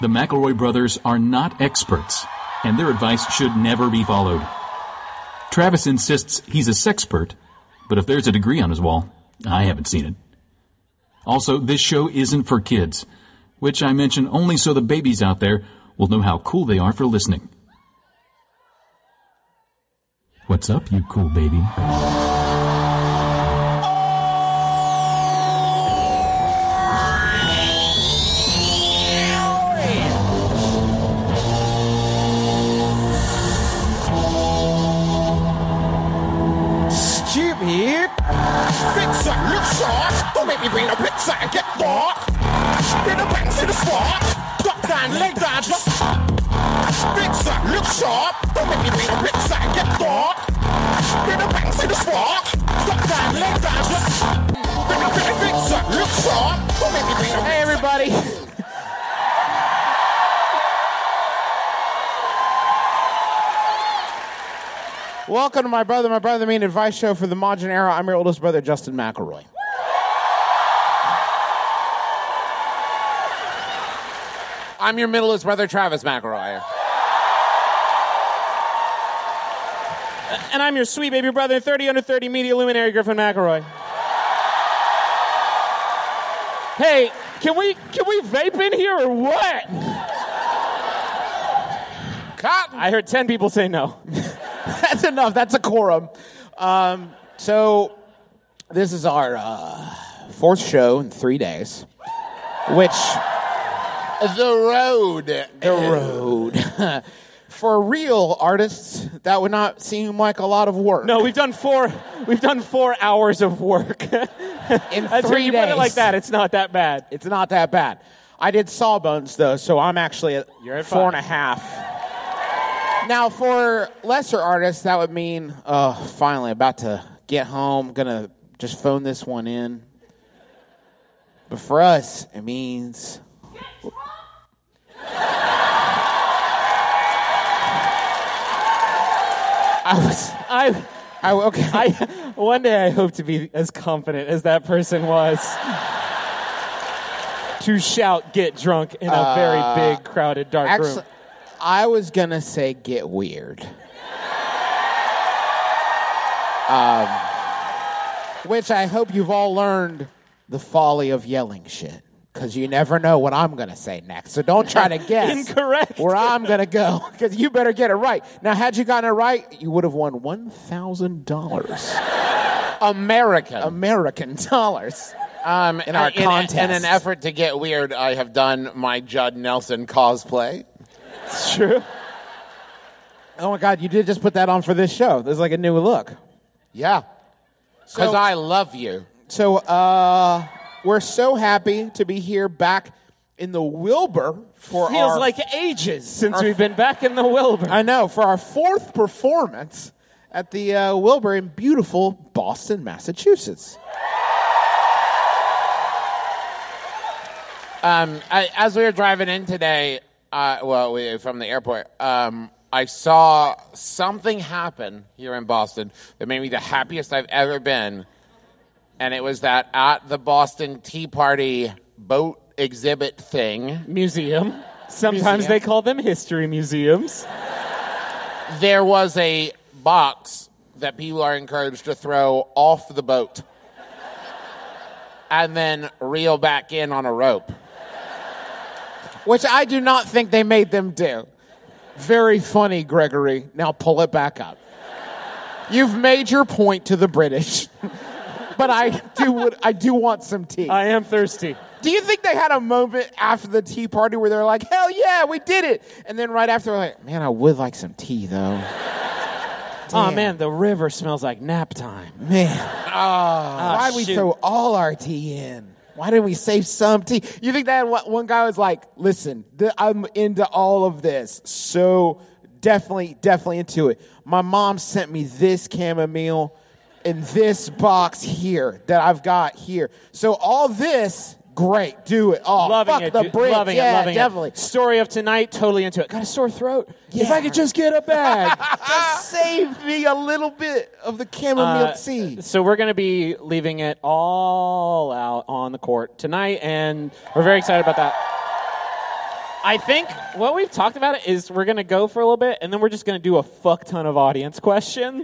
The McElroy brothers are not experts, and their advice should never be followed. Travis insists he's a sexpert, but if there's a degree on his wall, I haven't seen it. Also, this show isn't for kids, which I mention only so the babies out there will know how cool they are for listening. What's up, you cool baby? Pizza, look short. Don't make me bring no pizza and get bored. Get the bangs in the spot. Drop down, lay down, drop. Pizza, look short. Don't make me bring no pizza and get bored. Get the bangs in the spot. Drop down, lay down, drop. Pizza, look short. Don't make me bring no pizza. Hey, everybody. Welcome to My Brother Mean Advice Show for the Modern Era. I'm your oldest brother, Justin McElroy. I'm your middleest brother, Travis McElroy. And I'm your sweet baby brother, 30 under 30 media luminary, Griffin McElroy. Hey, can we vape in here or what? Cotton. I heard 10 people say no. That's enough. That's a quorum. So this is our fourth show in 3 days, which The road. for real artists, that would not seem like a lot of work. No, we've done 4 hours of work. In 3 When you days. put it like that, it's not that bad. It's not that bad. I did Sawbones though, so I'm actually at You're at 4.5. Now, for lesser artists, that would mean, finally, about to get home, gonna just phone this one in. But for us, it means... One day I hope to be as confident as that person was. To shout, get drunk in a very big, crowded, dark room. I was going to say get weird. Which I hope you've all learned the folly of yelling shit. Because you never know what I'm going to say next. So don't try to guess Incorrect. where I'm going to go. Because you better get it right. Now, had you gotten it right, you would have won $1,000. American dollars. In our contest. In an effort to get weird, I have done my Judd Nelson cosplay. It's true. Oh, my God. You did just put that on for this show. There's like a new look. Yeah. Because So- I love you. So, we're so happy to be here back in the Wilbur for Feels our... like ages since we've been back in the Wilbur. I know, for our fourth performance at the Wilbur in beautiful Boston, Massachusetts. As we were driving in today, from the airport, I saw something happen here in Boston that made me the happiest I've ever been. And it was that at the Boston Tea Party boat exhibit thing. Museum. Sometimes they call them history museums. There was a box that people are encouraged to throw off the boat and then reel back in on a rope. Which I do not think they made them do. Very funny, Gregory. Now pull it back up. You've made your point to the British. But I do want some tea. I am thirsty. Do you think they had a moment after the tea party where they're like, hell yeah, we did it? And then right after, they're like, man, I would like some tea, though. Oh, man, the river smells like nap time. Man. Why'd we throw all our tea in? Why didn't we save some tea? You think that one guy was like, listen, I'm into all of this. So definitely into it. My mom sent me this chamomile in this box here that I've got here. So all this, great, do it. Oh, Loving fuck it, the dude. Brits. Loving yeah, it. definitely. Story of tonight, totally into it. Got a sore throat? Yeah. If I could just get a bag. Just save me a little bit of the chamomile tea. So we're going to be leaving it all out on the court tonight, and we're very excited about that. I think what we've talked about is we're going to go for a little bit, and then we're just going to do a fuck ton of audience questions.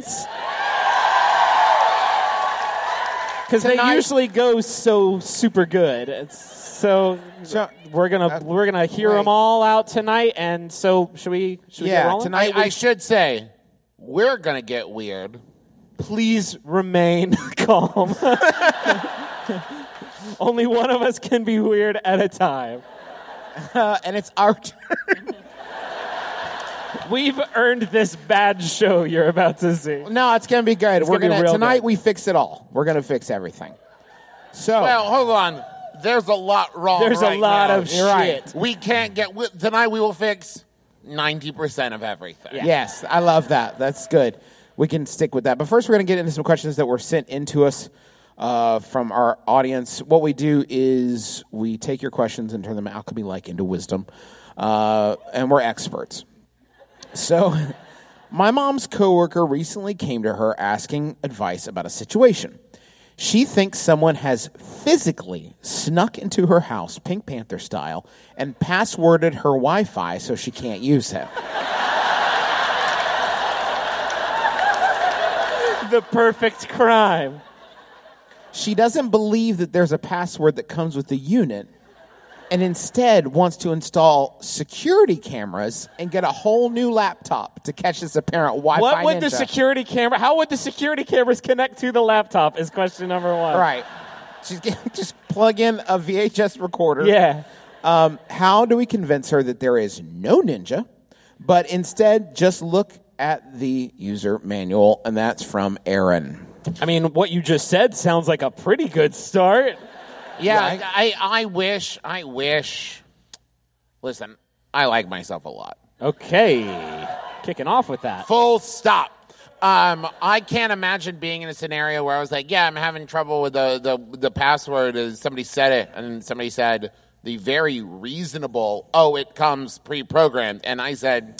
Because they usually go so super good. So we're gonna hear them all out tonight, and so should we get rolling? Tonight I should say we're gonna get weird. Please remain calm. Only one of us can be weird at a time. And it's our turn. We've earned this bad show you're about to see. No, it's going to be good. We're gonna tonight good. we fix it all. We're going to fix everything. So, Well, hold on. There's a lot wrong. There's right a lot now. of You're shit. right. We can't get tonight. We will fix 90% of everything. Yeah. yes, I love that. That's good. We can stick with that. But first, we're going to get into some questions that were sent into us from our audience. What we do is we take your questions and turn them alchemy-like into wisdom. And we're experts. So, my mom's coworker recently came to her asking advice about a situation. She thinks someone has physically snuck into her house, Pink Panther style, and passworded her Wi-Fi so she can't use it. The perfect crime. She doesn't believe that there's a password that comes with the unit, and instead wants to install security cameras and get a whole new laptop to catch this apparent Wi-Fi What would the ninja. security camera? How would the security cameras connect to the laptop? Is question number one. Right. Just plug in a VHS recorder. Yeah. How do we convince her that there is no ninja, but instead just look at the user manual? And that's from Aaron. I mean, what you just said sounds like a pretty good start. Yeah, Right. I wish. Listen, I like myself a lot. Okay. Kicking off with that. Full stop. I can't imagine being in a scenario where I was like, yeah, I'm having trouble with the password. As somebody said it, and somebody said the very reasonable, it comes pre-programmed. And I said,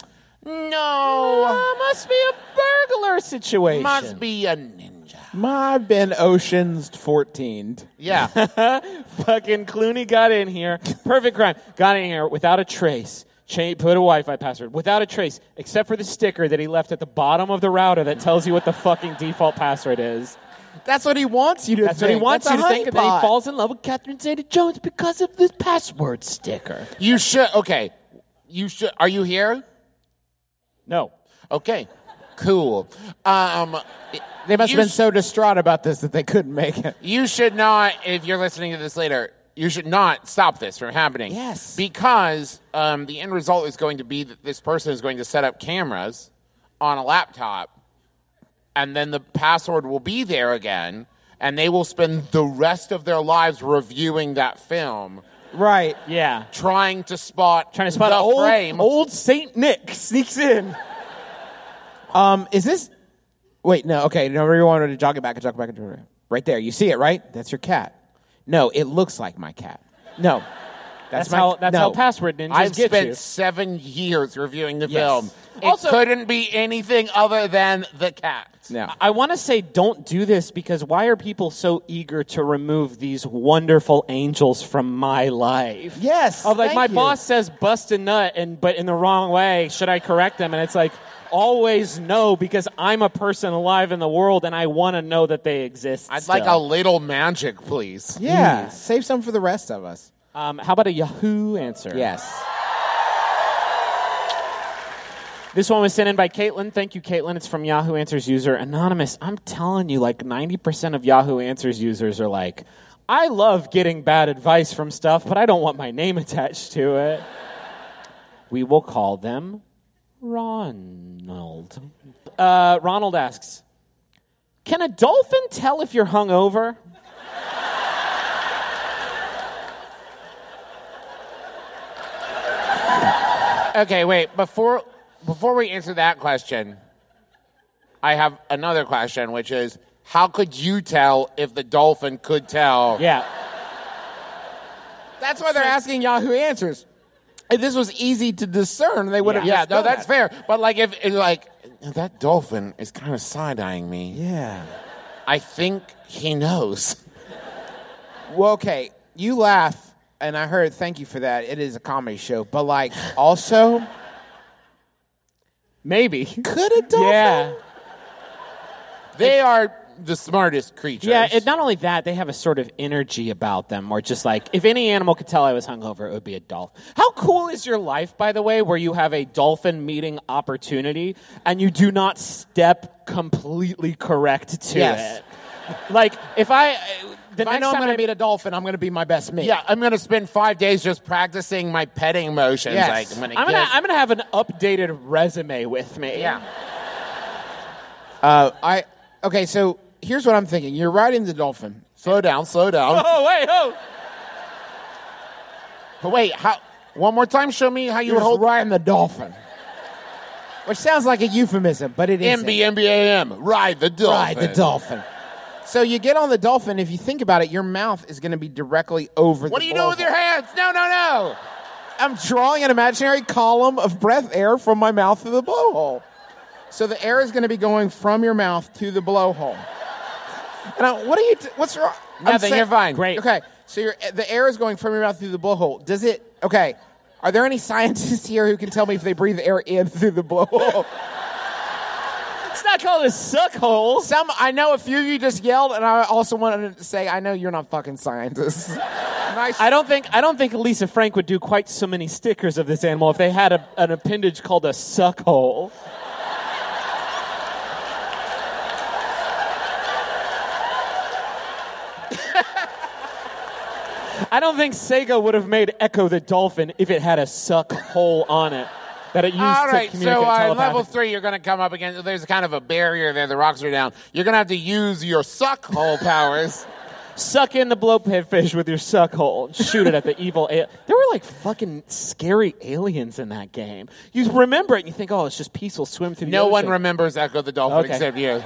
no. Must be a burglar situation. Must be a ninja. I've been Ocean's 14'd. Yeah. Fucking Clooney got in here. Perfect crime. Got in here without a trace. Put a Wi-Fi password. Without a trace. Except for the sticker that he left at the bottom of the router that tells you what the fucking default password is. That's what he wants you to That's think. what he wants That's you a to think. And then he honeypot. falls in love with Catherine Zeta-Jones because of this password sticker. You should. Okay. You should. Are you here? No. Okay. Cool. They must have been so distraught about this that they couldn't make it. You should not, if you're listening to this later, you should not stop this from happening. Yes. Because the end result is going to be that this person is going to set up cameras on a laptop, and then the password will be there again, and they will spend the rest of their lives reviewing that film, Right. Yeah. trying to spot the frame. old Saint Nick sneaks in. Is this... Wait, no, okay. No, we wanted to jog it back. Right there. You see it, right? That's your cat. No, it looks like my cat. No. That's how password ninjas I've get spent you. 7 years reviewing the Yes. film. It Also- couldn't be anything other than the cat. No. I want to say don't do this because why are people so eager to remove these wonderful angels from my life? Yes, Of like thank my you. boss says bust a nut but in the wrong way. Should I correct them? And it's like always no because I'm a person alive in the world and I want to know that they exist. I'd still. like a little magic, please. Yeah. Save some for the rest of us. How about a Yahoo answer? Yes. This one was sent in by Caitlin. Thank you, Caitlin. It's from Yahoo Answers user Anonymous. I'm telling you, like 90% of Yahoo Answers users are like, I love getting bad advice from stuff, but I don't want my name attached to it. We will call them Ronald. Ronald asks, can a dolphin tell if you're hungover? Okay, wait. Before we answer that question, I have another question, which is, how could you tell if the dolphin could tell? Yeah. That's why they're asking Yahoo Answers. If this was easy to discern, they would have Yeah, just no, done that's that. fair. But like, if it's like that dolphin is kind of side-eyeing me, Yeah. I think he knows. Well, okay, you laugh and I heard, thank you for that. It is a comedy show. But, like, also, Maybe. could a dolphin? Yeah. They are the smartest creatures. Yeah, not only that, they have a sort of energy about them, or just like, if any animal could tell I was hungover, it would be a dolphin. How cool is your life, by the way, where you have a dolphin meeting opportunity and you do not step completely correct to Yes. it? Like, if I If I know I'm going to meet a dolphin, I'm going to be my best mate. Yeah, I'm going to spend 5 days just practicing my petting motions. Yes. Like, I'm gonna have an updated resume with me. Yeah. Okay, so here's what I'm thinking. You're riding the dolphin. Slow down. Oh wait, But wait, one more time, show me how you You're hold riding the dolphin. Which sounds like a euphemism, but it isn't. MBMBAM. Ride the dolphin. Ride the dolphin. So you get on the dolphin. If you think about it, your mouth is going to be directly over the What do you do with your hands? No. I'm drawing an imaginary column of breath air from my mouth to the blowhole. So the air is going to be going from your mouth to the blowhole. And what's wrong? Nothing, you're fine. Great. Okay, so the air is going from your mouth through the blowhole. Okay, are there any scientists here who can tell me if they breathe air in through the blowhole? It's not called a suck hole. I know a few of you just yelled, and I also wanted to say, I know you're not fucking scientists. Nice. I don't think Lisa Frank would do quite so many stickers of this animal if they had an appendage called a suck hole. I don't think Sega would have made Echo the Dolphin if it had a suck hole on it that it used All to right, communicate so telepathically. level 3, you're going to come up against. There's kind of a barrier there. The rocks are down. You're going to have to use your suck hole powers. Suck in the blowpit fish with your suck hole. Shoot it at the evil. There were like fucking scary aliens in that game. You remember it and you think, oh, it's just peaceful swim through the No ocean. one remembers Echo the Dolphin Okay. except you.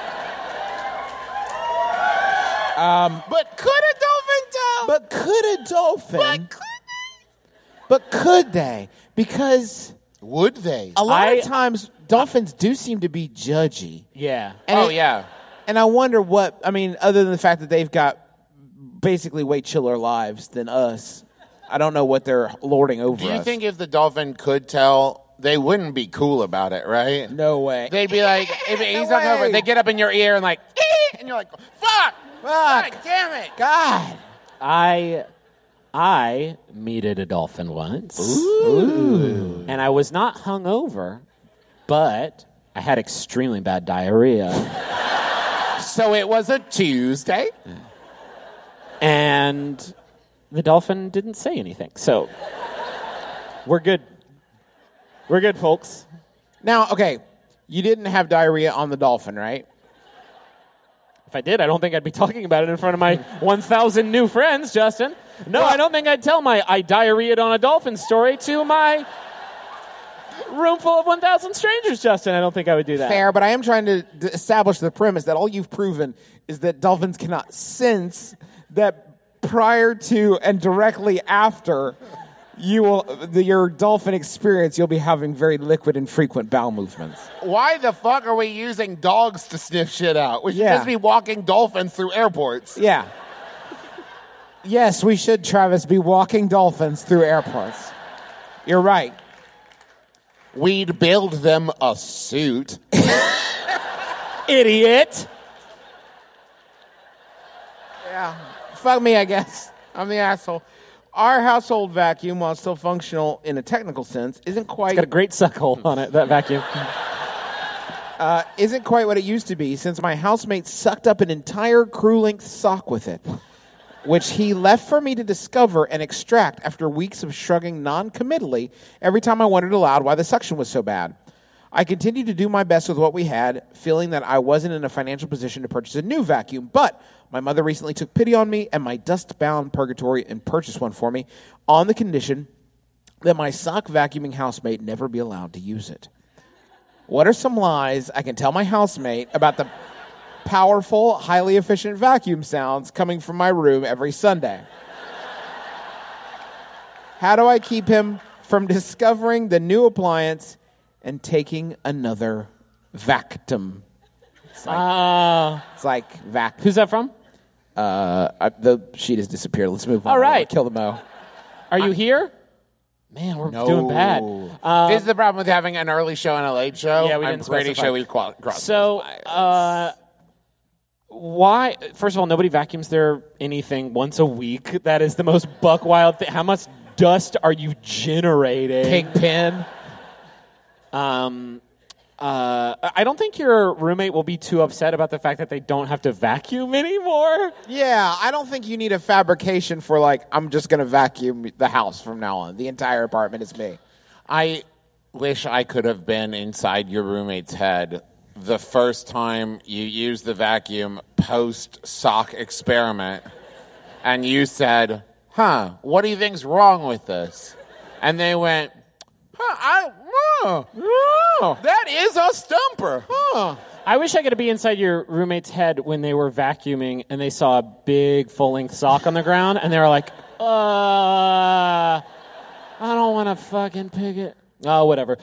But could a dolphin tell? But could a dolphin? But could they? Because Would they? a lot of times dolphins do seem to be judgy. Yeah. And yeah. And I wonder other than the fact that they've got basically way chiller lives than us, I don't know what they're lording over Do you us. think if the dolphin could tell, they wouldn't be cool about it, right? No way. They'd be like, if he's not way. over, they get up in your ear and like, and you're like, fuck! God damn it! God. I meted a dolphin once. Ooh. And I was not hungover, but I had extremely bad diarrhea. So it was a Tuesday? And the dolphin didn't say anything. So we're good. We're good, folks. Now, okay, you didn't have diarrhea on the dolphin, right? If I did, I don't think I'd be talking about it in front of my 1,000 new friends, Justin. No, I don't think I'd tell my I diarrheaed on a dolphin story to my room full of 1,000 strangers, Justin. I don't think I would do that. Fair, but I am trying to establish the premise that all you've proven is that dolphins cannot sense that prior to and directly after your dolphin experience, you'll be having very liquid and frequent bowel movements. Why the fuck are we using dogs to sniff shit out? We should Yeah. just be walking dolphins through airports. Yeah. Yes, we should, Travis, be walking dolphins through airports. You're right. We'd build them a suit. Idiot. Yeah. Fuck me, I guess. I'm the asshole. Our household vacuum, while still functional in a technical sense, isn't quite Got a great suck hole on it, that vacuum. isn't quite what it used to be, since my housemate sucked up an entire crew-length sock with it, which he left for me to discover and extract after weeks of shrugging non-committally every time I wondered aloud why the suction was so bad. I continued to do my best with what we had, feeling that I wasn't in a financial position to purchase a new vacuum, but my mother recently took pity on me and my dust-bound purgatory and purchased one for me on the condition that my sock vacuuming housemate never be allowed to use it. What are some lies I can tell my housemate about the powerful, highly efficient vacuum sounds coming from my room every Sunday? How do I keep him from discovering the new appliance and taking another Vactum? It's like vac. Who's that from? The sheet has disappeared. Let's move on. All right. Kill the Mo. Are you here? Man, we're doing bad. This is the problem with having an early show and a late show. Yeah, we I'm didn't pretty specify. sure we crossed So, those wires. why? First of all, nobody vacuums their anything once a week. That is the most buck wild thing. How much dust are you generating? Pigpen. I don't think your roommate will be too upset about the fact that they don't have to vacuum anymore. Yeah, I don't think you need a fabrication for, like, I'm just going to vacuum the house from now on. The entire apartment is me. I wish I could have been inside your roommate's head the first time you used the vacuum post-sock experiment, and you said, what do you think's wrong with this? And they went, that is a stumper. I wish I could be inside your roommate's head when they were vacuuming and they saw a big full-length sock on the ground, and they were like, I don't want to fucking pick it. Oh, whatever.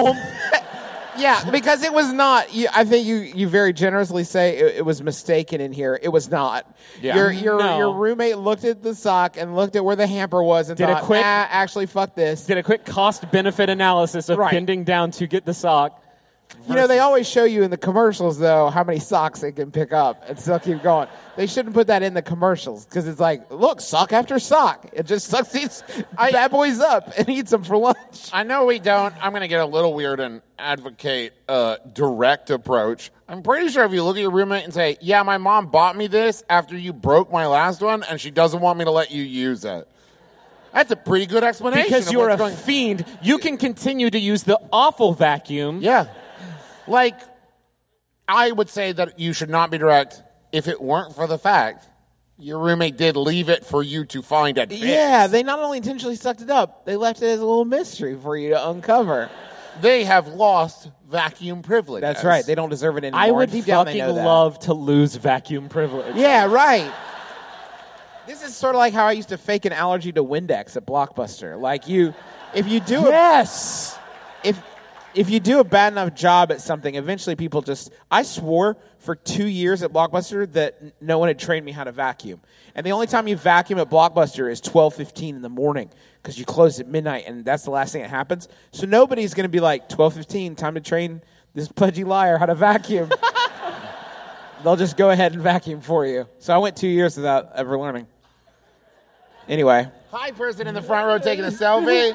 Yeah, because it was not. I think you very generously say it was mistaken in here. It was not. Yeah. Your roommate looked at the sock and looked at where the hamper was and Did a thought, quick- actually, fuck this. Did a quick cost-benefit analysis of Right. bending down to get the sock. You know, they always show you in the commercials, though, how many socks they can pick up and still keep going. They shouldn't put that in the commercials because it's like, look, sock after sock. It just sucks these bad boys up and eats them for lunch. I know we don't. I'm going to get a little weird and advocate a direct approach. I'm pretty sure if you look at your roommate and say, yeah, my mom bought me this after you broke my last one, and she doesn't want me to let you use it. That's a pretty good explanation. Because of you're what's a going- fiend, you can continue to use the awful vacuum. Yeah. Like, I would say that you should not be direct if it weren't for the fact your roommate did leave it for you to find at fix. Yeah, they not only intentionally sucked it up, they left it as a little mystery for you to uncover. They have lost vacuum privilege. That's right. They don't deserve it anymore. I would Deep down, they fucking know that. love to lose vacuum privilege. Yeah, right. This is sort of like how I used to fake an allergy to Windex at Blockbuster. Like if you do Yes! if you do a bad enough job at something, eventually people just... I swore for 2 years at Blockbuster that no one had trained me how to vacuum. And the only time you vacuum at Blockbuster is 12:15 in the morning because you close at midnight, and that's the last thing that happens. So nobody's going to be like, 12:15, time to train this pudgy liar how to vacuum. They'll just go ahead and vacuum for you. So I went 2 years without ever learning. Anyway. Hi, person in the front row taking a selfie.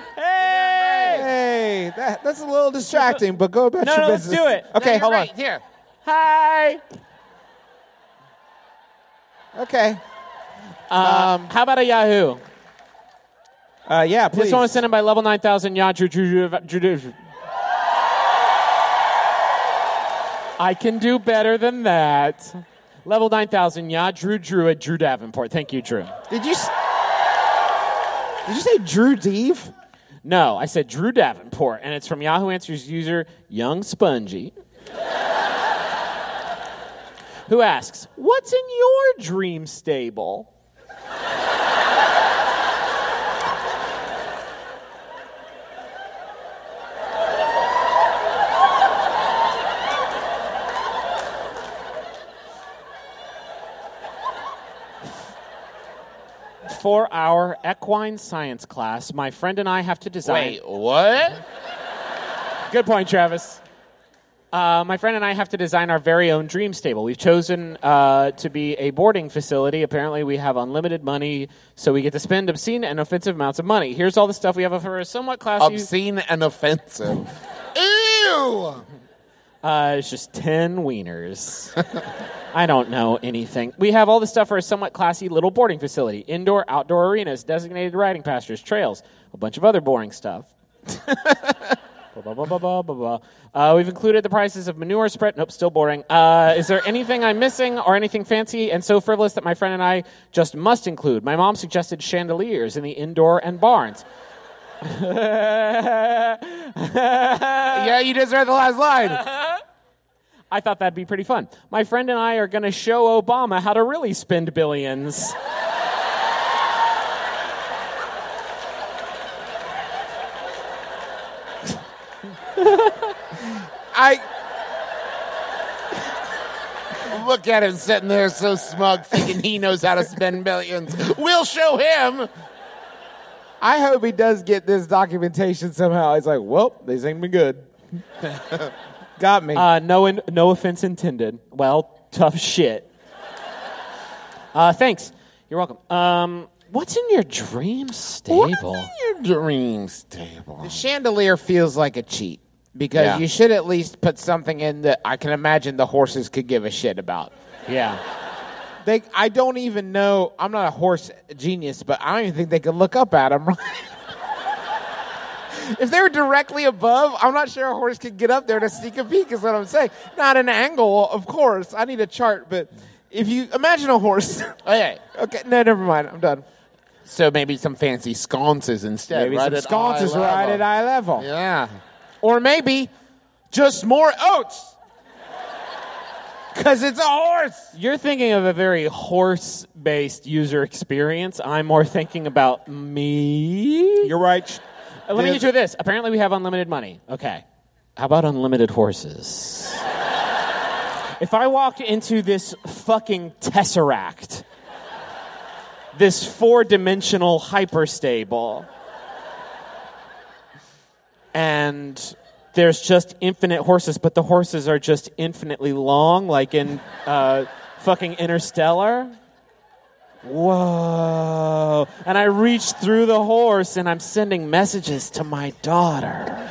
Hey, that's a little distracting, but go about your let's business. do it. Okay, hold on. Here. Hi! Okay. How about a Yahoo? Yeah, please. This one was sent in by Level 9000 Drew. I can do better than that. Level 9000 Drew at Drew Davenport. Thank you, Drew. Did you say Drew Deeve? No, I said Drew Davenport, and it's from Yahoo Answers user Young Spongy, who asks, "What's in your dream stable?" For our equine science class, my friend and I have to design... Wait, what? Good point, Travis. My friend and I have to design our very own dream stable. We've chosen to be a boarding facility. Apparently, we have unlimited money, so we get to spend obscene and offensive amounts of money. Here's all the stuff we have for a somewhat classy... Obscene and offensive. Ew! It's just 10 wieners. I don't know anything. We have all the stuff for a somewhat classy little boarding facility. Indoor, outdoor arenas, designated riding pastures, trails, a bunch of other boring stuff. Blah, blah, blah, blah, blah, blah. We've included the prices of manure spread. Nope, still boring. Is there anything I'm missing or anything fancy and so frivolous that my friend and I just must include? My mom suggested chandeliers in the indoor and barns. Yeah, you just read the last line. I thought that'd be pretty fun. My friend and I are going to show Obama how to really spend billions. Look at him sitting there so smug, thinking he knows how to spend millions. We'll show him. I hope he does get this documentation somehow. He's like, well, they sing me good. Got me. No offense intended. Well, tough shit. Thanks. You're welcome. What's in your dream stable? Your dream stable. The chandelier feels like a cheat because you should at least put something in that I can imagine the horses could give a shit about. Yeah. I don't even know. I'm not a horse genius, but I don't even think they could look up at them. If they were directly above, I'm not sure a horse could get up there to sneak a peek, is what I'm saying. Not an angle, of course. I need a chart, but if you imagine a horse. Okay. Okay, no, never mind. I'm done. So maybe some fancy sconces instead. Maybe right some at sconces eye level. right at eye level. Yeah. Or maybe just more oats. Because it's a horse. You're thinking of a very horse-based user experience. I'm more thinking about me. You're right. Let me get you this. Apparently we have unlimited money. Okay. How about unlimited horses? If I walked into this fucking Tesseract, this 4-dimensional hyperstable, and there's just infinite horses, but the horses are just infinitely long, like in fucking Interstellar. Whoa. And I reach through the horse and I'm sending messages to my daughter.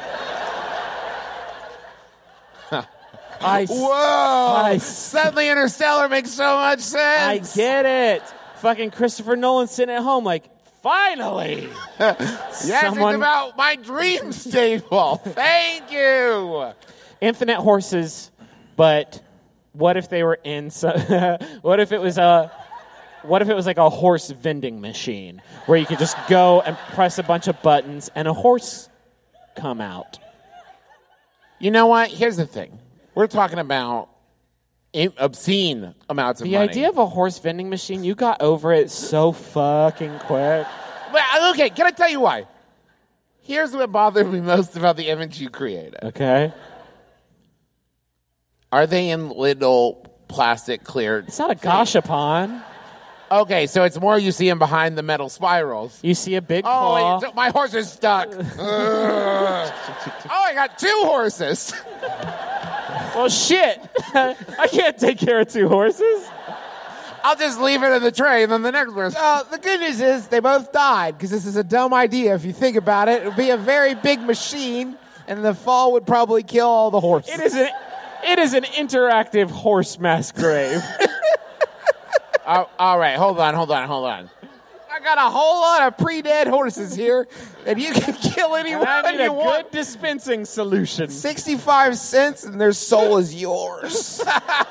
Whoa! Suddenly Interstellar makes so much sense. I get it. Fucking Christopher Nolan sitting at home like, finally! Yes, it's about my dream stable. Thank you. Infinite horses, but what if they were in what if it was like a horse vending machine where you could just go and press a bunch of buttons and a horse come out? You know what? Here's the thing. We're talking about obscene amounts of The money. idea of a horse vending machine, you got over it so fucking quick. But, okay, can I tell you why? Here's what bothered me most about the image you created. Okay. Are they in little plastic clear? It's not a gashapon. Okay, so it's more you see them behind the metal spirals. You see a big Oh, claw. wait, my horse is stuck. Oh, I got 2 horses. Well, shit. I can't take care of 2 horses. I'll just leave it in the tray, and then the next person. The good news is they both died because this is a dumb idea. If you think about it, it would be a very big machine, and the fall would probably kill all the horses. It is an interactive horse mass grave. All right, hold on. I got a whole lot of pre-dead horses here, and you can kill anyone I need you a want. good dispensing solution. 65 cents, and their soul is yours.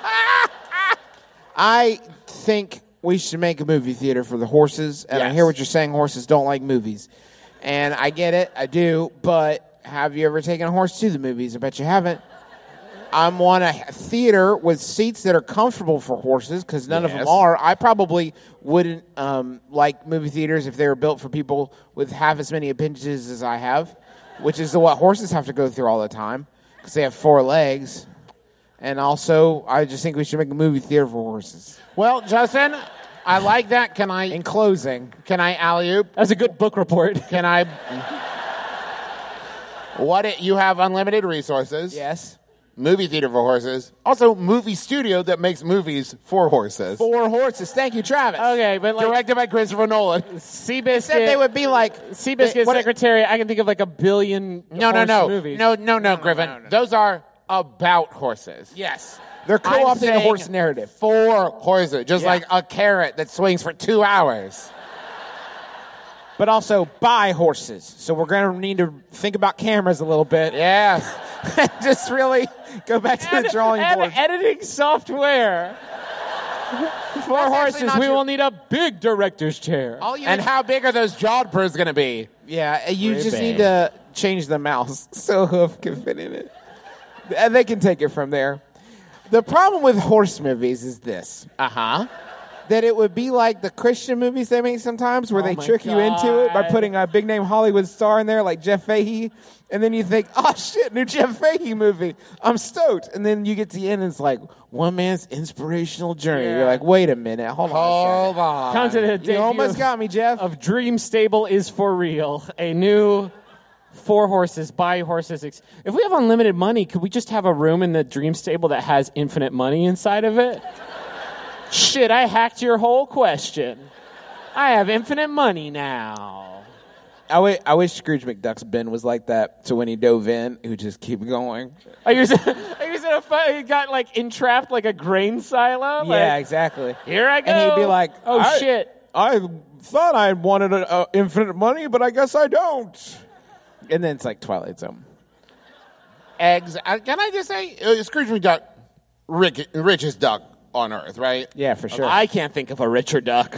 I think we should make a movie theater for the horses, and I Yes. hear what you're saying. Horses don't like movies, and I get it. I do, but have you ever taken a horse to the movies? I bet you haven't. I want a theater with seats that are comfortable for horses because none of them Yes. are. I probably wouldn't like movie theaters if they were built for people with half as many appendages as I have, which is what horses have to go through all the time because they have 4 legs. And also, I just think we should make a movie theater for horses. Well, Justin, I like that. In closing, Can I alley-oop? That's a good book report. Can I? You have unlimited resources. yes. Movie theater for horses. Also, movie studio that makes movies for horses. 4 horses. Thank you, Travis. Okay, but like Directed by Christopher Nolan. Seabiscuit. Said they would be like Seabiscuit what- Secretary. I can think of like a billion horse movies. No, Griffin. Those are about horses. Yes. They're co-opting the saying horse narrative. For horses, just Yeah. like a carrot that swings for 2 hours. But also by horses. So we're going to need to think about cameras a little bit. Yeah. Just really go back to the drawing and board. editing software. For horses, not we true. will need a big director's chair. And how big are those jodhpurs going to be? Yeah, you Very just big. need to change the mouse so hoof can fit in it. And they can take it from there. The problem with horse movies is this. Uh-huh. that it would be like the Christian movies they make sometimes where they my trick you into it by God. putting a big name Hollywood star in there like Jeff Fahey. And then you think, oh shit, new Jeff Fahey movie. I'm stoked. And then you get to the end and it's like one man's inspirational journey. Yeah. You're like, wait a minute. Hold on. Come to the You debut almost got me, Jeff. of Dream Stable is for real. A new 4 horses, buy horses. If we have unlimited money, could we just have a room in the Dream Stable that has infinite money inside of it? Shit, I hacked your whole question. I have infinite money now. I wish Scrooge McDuck's bin was like that. So when he dove in, he would just keep going. Are you saying he got like entrapped like a grain silo? Yeah, Like, exactly. here I go. And he'd be like, oh shit. I thought I wanted infinite money, but I guess I don't. And then it's like Twilight Zone. Eggs. Can I just say, Scrooge McDuck, richest duck on earth, right? Yeah, for sure. I can't think of a richer duck.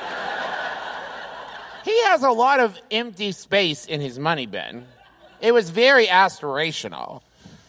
He has a lot of empty space in his money bin. It was very aspirational.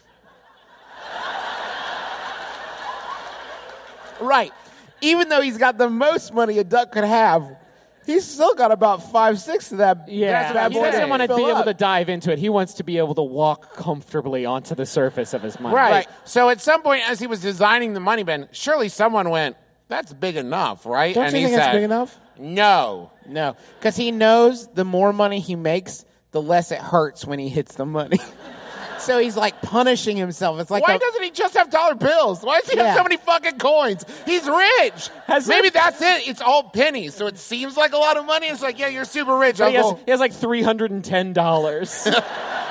Right. Even though he's got the most money a duck could have, he's still got about 5-6 of that. Yeah, that he boy doesn't want to fill be able up. to dive into it. He wants to be able to walk comfortably onto the surface of his mind. Right. So at some point, as he was designing the money bin, surely someone went, that's big enough, right? Don't and you he think that's said, big enough? No. No, because he knows the more money he makes, the less it hurts when he hits the money. So he's like punishing himself. It's like Why doesn't he just have dollar bills? Why does he Yeah. have so many fucking coins? He's rich. Has Maybe there- that's it. It's all pennies, so it seems like a lot of money. It's like, yeah, you're super rich. He Uncle. has like $310.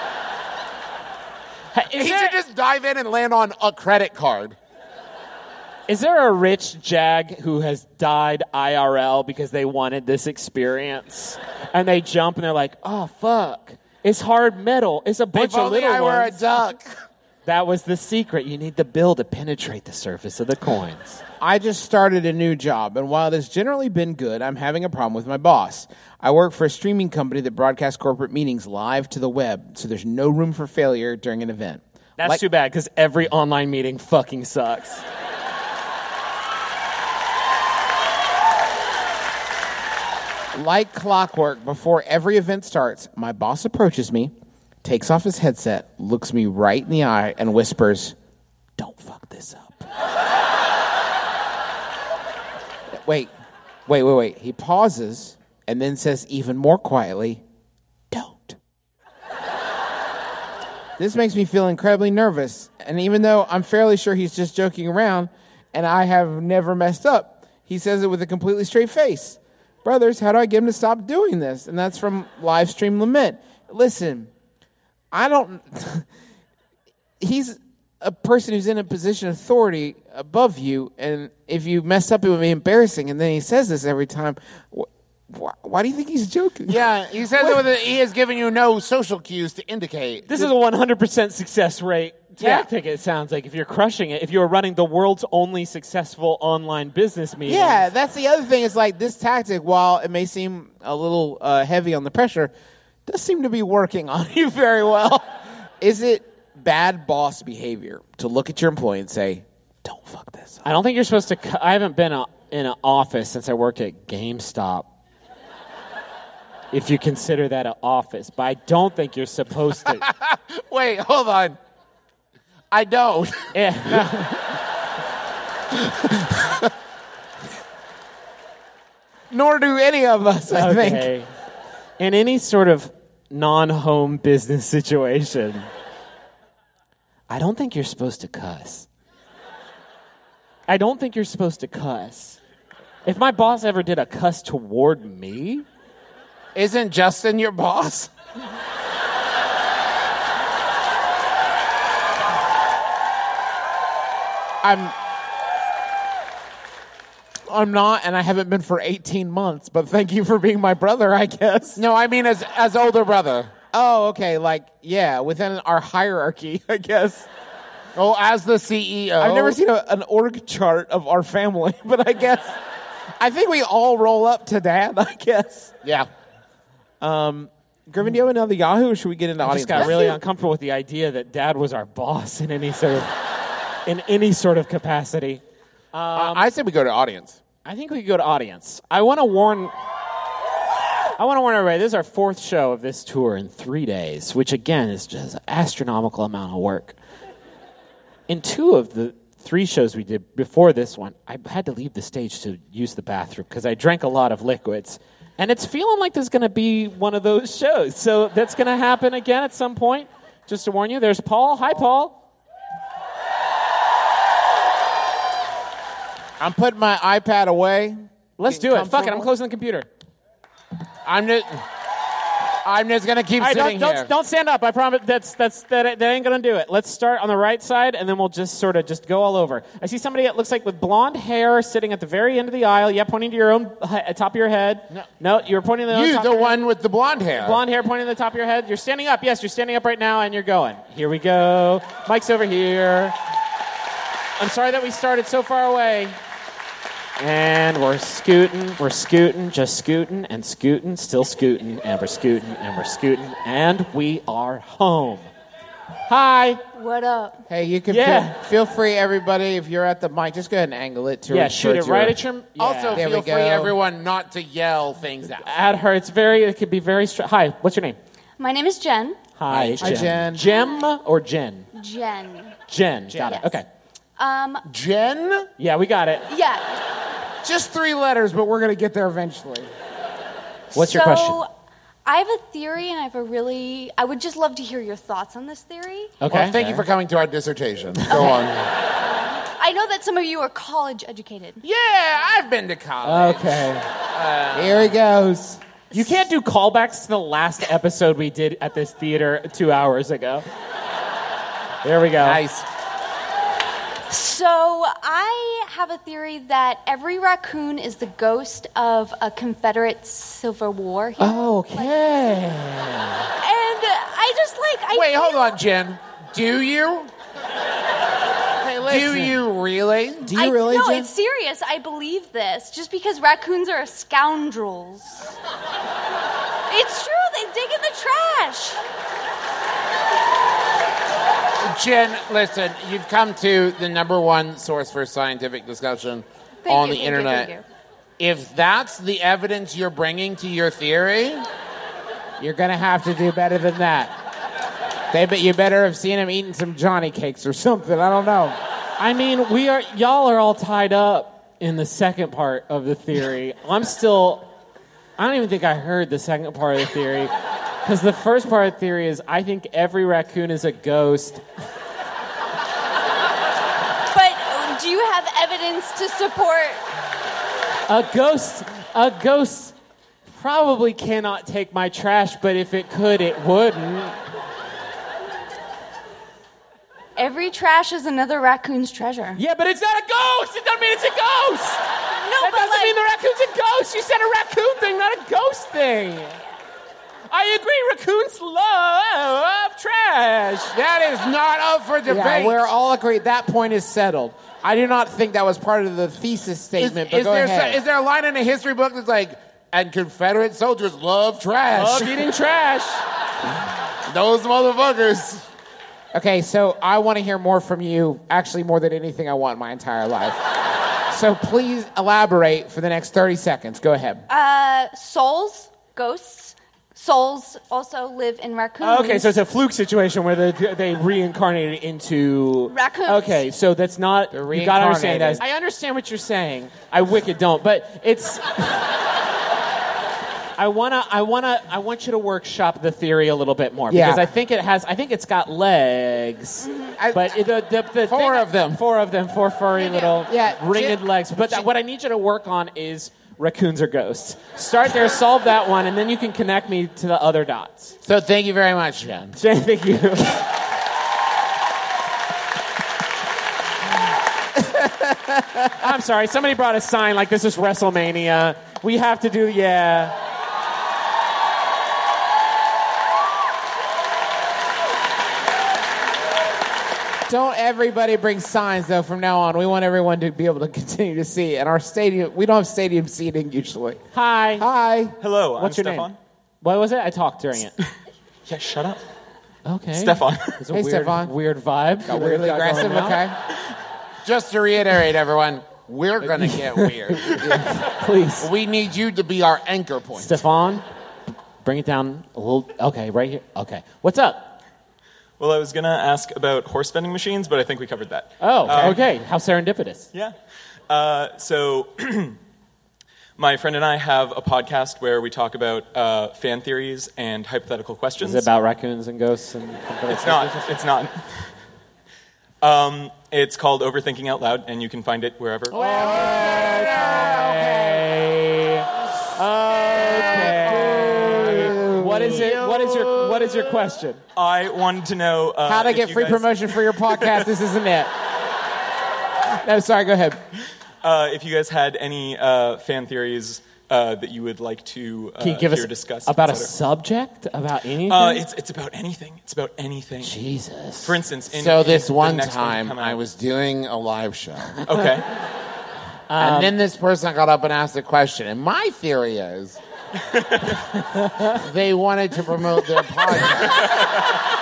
He should just dive in and land on a credit card. Is there a rich jag who has died IRL because they wanted this experience? And they jump and they're like, oh, fuck. It's hard metal. It's a bunch If of only little I were a ones. duck. That was the secret. You need the bill to penetrate the surface of the coins. I just started a new job, and while it has generally been good, I'm having a problem with my boss. I work for a streaming company that broadcasts corporate meetings live to the web, so there's no room for failure during an event. That's too bad because every online meeting fucking sucks. Like clockwork, before every event starts, my boss approaches me, takes off his headset, looks me right in the eye, and whispers, "Don't fuck this up." Wait. He pauses and then says even more quietly, "Don't." This makes me feel incredibly nervous, and even though I'm fairly sure he's just joking around and I have never messed up, he says it with a completely straight face. Brothers, how do I get him to stop doing this? And that's from Livestream Lament. Listen, he's a person who's in a position of authority above you, and if you mess up, it would be embarrassing. And then he says this every time. Why do you think he's joking? Yeah, he says it with he has given you no social cues to indicate. This is a 100% success rate tactic, it sounds like, if you're crushing it. If you're running the world's only successful online business meeting. Yeah, that's the other thing. Is like this tactic, while it may seem a little heavy on the pressure, does seem to be working on you very well. Is it bad boss behavior to look at your employee and say, "Don't fuck this up"? I don't think you're supposed to... I haven't been in an office since I worked at GameStop. If you consider that an office. But I don't think you're supposed to... Wait, hold on. I don't. Yeah. Nor do any of us, I think. Okay. In any sort of non-home business situation, I don't think you're supposed to cuss. I don't think you're supposed to cuss. If my boss ever did a cuss toward me... Isn't Justin your boss? I'm not, and I haven't been for 18 months, but thank you for being my brother, I guess. No, I mean as older brother. Oh, okay, like, yeah, within our hierarchy, I guess. Oh, as the CEO. I've never seen an org chart of our family, but I guess, I think we all roll up to Dad, I guess. Yeah. Griffin, do you have another Yahoo, or should we get into I audience? just got really uncomfortable with the idea that Dad was our boss in any sort of capacity. I say we go to audience. I think we could go to audience. I want to warn everybody, this is our 4th show of this tour in 3 days, which again is just an astronomical amount of work. In 2 of the 3 shows we did before this one, I had to leave the stage to use the bathroom because I drank a lot of liquids. And it's feeling like there's going to be one of those shows. So that's going to happen again at some point. Just to warn you, there's Paul. Hi, Paul. I'm putting my iPad away. Let's do it. Fuck it. I'm closing the computer. I'm just gonna keep sitting here. Don't stand up. I promise that ain't gonna do it. Let's start on the right side, and then we'll just sort of just go all over. I see somebody that looks like with blonde hair sitting at the very end of the aisle. Yeah, pointing to your own top of your head. No, you're pointing to you, the one with the blonde hair. Blonde hair pointing to the top of your head. You're standing up. Yes, you're standing up right now, and you're going. Here we go. Mike's over here. I'm sorry that we started so far away. And we're scooting, just scooting and scooting, still scooting, and we're scooting, and we're scooting, and we are home. Hi. What up? Hey, you can feel free, everybody, if you're at the mic, just go ahead and angle it to shoot it right at your... Yeah. Also, feel free, everyone, not to yell things out. At her, it could be very... Hi, what's your name? My name is Jen. Hi, Jen. Jen. Jem or Jen? Jen. Jen, got it, okay. Jen? Yeah, we got it. Yeah. Just 3 letters, but we're going to get there eventually. What's your question? So, I have a theory, and I would just love to hear your thoughts on this theory. Okay. Well, thank you for coming to our dissertation. Go on. I know that some of you are college educated. Yeah, I've been to college. Okay. Here he goes. You can't do callbacks to the last episode we did at this theater 2 hours ago. There we go. Nice. So, I have a theory that every raccoon is the ghost of a Confederate Civil War hero. Okay. And I just Wait, hold on, Jen. Do you? Hey, listen. Do you really? Do you really, No, Jen? it's serious. I believe this. Just because raccoons are scoundrels. It's true. They dig in the trash. Jen, listen, you've come to the #1 source for scientific discussion on the internet. Thank you. If that's the evidence you're bringing to your theory, You're going to have to do better than that. You better have seen him eating some Johnny cakes or something. I don't know. I mean, y'all are all tied up in the second part of the theory. I don't even think I heard the second part of the theory. Because the first part of the theory is, I think every raccoon is a ghost. But do you have evidence to support? A ghost probably cannot take my trash, but if it could, it wouldn't. Every trash is another raccoon's treasure. Yeah, but it's not a ghost! It doesn't mean it's a ghost! No, that but doesn't mean the raccoon's a ghost! You said a raccoon thing, not a ghost thing! I agree, raccoons love trash. that is not up for debate. Yeah, we're all agreed. That point is settled. I do not think that was part of the thesis statement, but go ahead. Is there a line in a history book that's like, and Confederate soldiers love trash? Love eating trash. Those motherfuckers. Okay, so I want to hear more from you, actually more than anything I want in my entire life. So please elaborate for the next 30 seconds. Go ahead. Souls, ghosts, souls also live in raccoons. Okay, so it's a fluke situation where they reincarnated into... Raccoons. Okay, so that's not... They're You gotta understand that. reincarnated. I understand what you're saying. I wicked don't, but it's... I want you to workshop the theory a little bit more because Yeah. I think it's got legs, but the Four of them. four furry little Yeah, ringed legs. But what I need you to work on is raccoons are ghosts. Start there, solve that one, and then you can connect me to the other dots. So thank you very much, Jen. Thank you. I'm sorry. Somebody brought a sign like this is WrestleMania. We have to do, yeah. Don't everybody bring signs, though, from now on. We want everyone to be able to continue to see. And our stadium, we don't have stadium seating usually. Hi. Hi. Hello, What's I'm your Stefan. name? What was it? I talked during it. Yeah, shut up. Okay. Stefan. It's a Hey, weird, Stefan. weird vibe. Got weirdly aggressive, okay? Just to reiterate, everyone, we're going to get weird. Please. We need you to be our anchor point. Stefan, bring it down a little. Okay, right here. Okay. What's up? Well, I was going to ask about horse vending machines, but I think we covered that. Oh, okay. How serendipitous. Yeah. So my friend and I have a podcast where we talk about fan theories and hypothetical questions. Is it about raccoons and ghosts? And It's not. It's not. It's called Overthinking Out Loud, and you can find it wherever. Okay. What is it? What is your question? I wanted to know how to get free promotion for your podcast. This isn't it. No, sorry. Go ahead. If you guys had any fan theories that you would like to Can you give us discuss about a subject, about anything? It's about anything. It's about anything. Jesus. For instance, this one next time coming I out- was doing a live show. Okay. And then this person got up and asked a question. And my theory is they wanted to promote their podcast.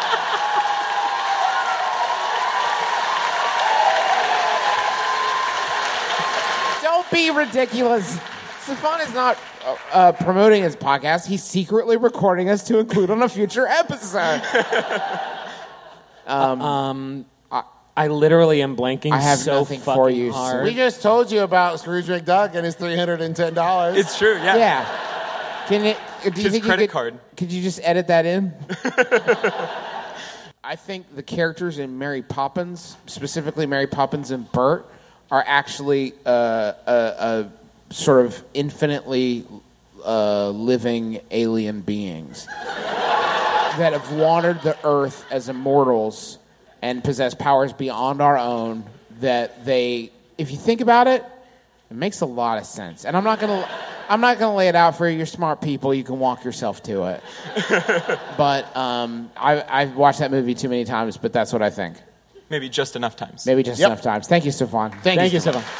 Don't be ridiculous. Stefan is not promoting his podcast. He's secretly recording us to include on a future episode. I literally am blanking. I have so nothing fucking for you, hard. We just told you about Scrooge McDuck and his $310. It's true. Yeah. Yeah. Can it? Do you His think credit you could, card. Could you just edit that in? I think the characters in Mary Poppins, specifically Mary Poppins and Bert, are actually a sort of infinitely living alien beings that have wandered the earth as immortals and possess powers beyond our own. That they, if you think about it, it makes a lot of sense. And I'm not gonna lay it out for you. You're smart people. You can walk yourself to it. But I've watched that movie too many times. But that's what I think. Maybe just enough times. Maybe just enough times. Thank you, Stefan. Thank you, Stefan.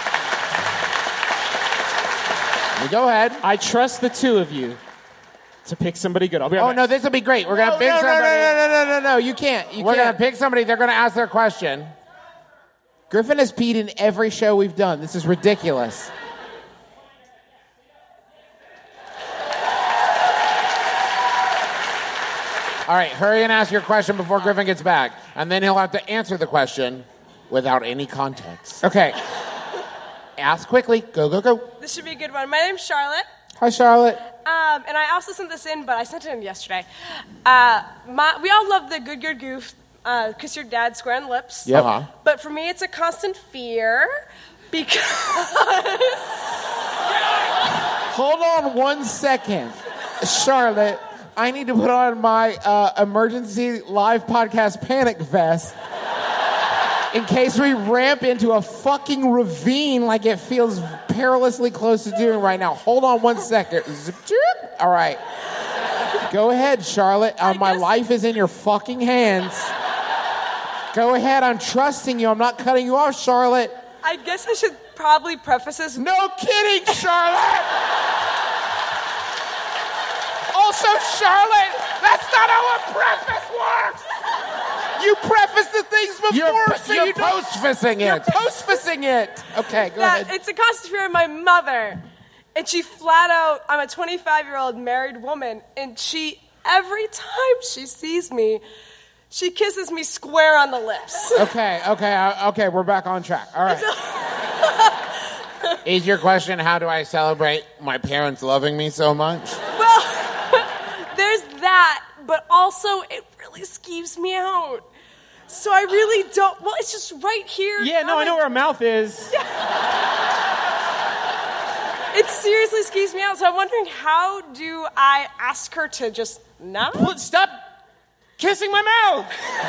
Go ahead. I trust the two of you to pick somebody good. I'll be right Oh back. no, this will be great. We're gonna pick somebody. No. You can't. We're going to pick somebody. They're going to ask their question. Griffin has peed in every show we've done. This is ridiculous. All right, hurry and ask your question before Griffin gets back. And then he'll have to answer the question without any context. Okay. Ask quickly. Go. This should be a good one. My name's Charlotte, Hi, Charlotte. and I also sent this in, but I sent it in yesterday. We all love the Good Goof, kiss your dad square on the lips. Yep. Uh-huh. But for me, it's a constant fear because Hold on 1 second. Charlotte, I need to put on my emergency live podcast panic vest in case we ramp into a fucking ravine like it feels perilously close to doing right now. Hold on 1 second. Zip, zip. All right. Go ahead, Charlotte. My guess- life is in your fucking hands. Go ahead. I'm trusting you. I'm not cutting you off, Charlotte. I guess I should probably preface this. No kidding, Charlotte! Also, Charlotte, that's not how a preface works! You preface the things before, so you're you don't... post-facing You're it. post-facing it! Okay, go Yeah, ahead. it's a constant fear of my mother. And she flat out, I'm a 25-year-old married woman, and she, every time she sees me, she kisses me square on the lips. Okay, we're back on track. All right. Is your question, how do I celebrate my parents loving me so much? Well, there's that, but also it really skeeves me out. So I really don't, well, it's just right here. Yeah, no, I know where her mouth is. It seriously skeeves me out, so I'm wondering, how do I ask her to just not? Stop kissing my mouth.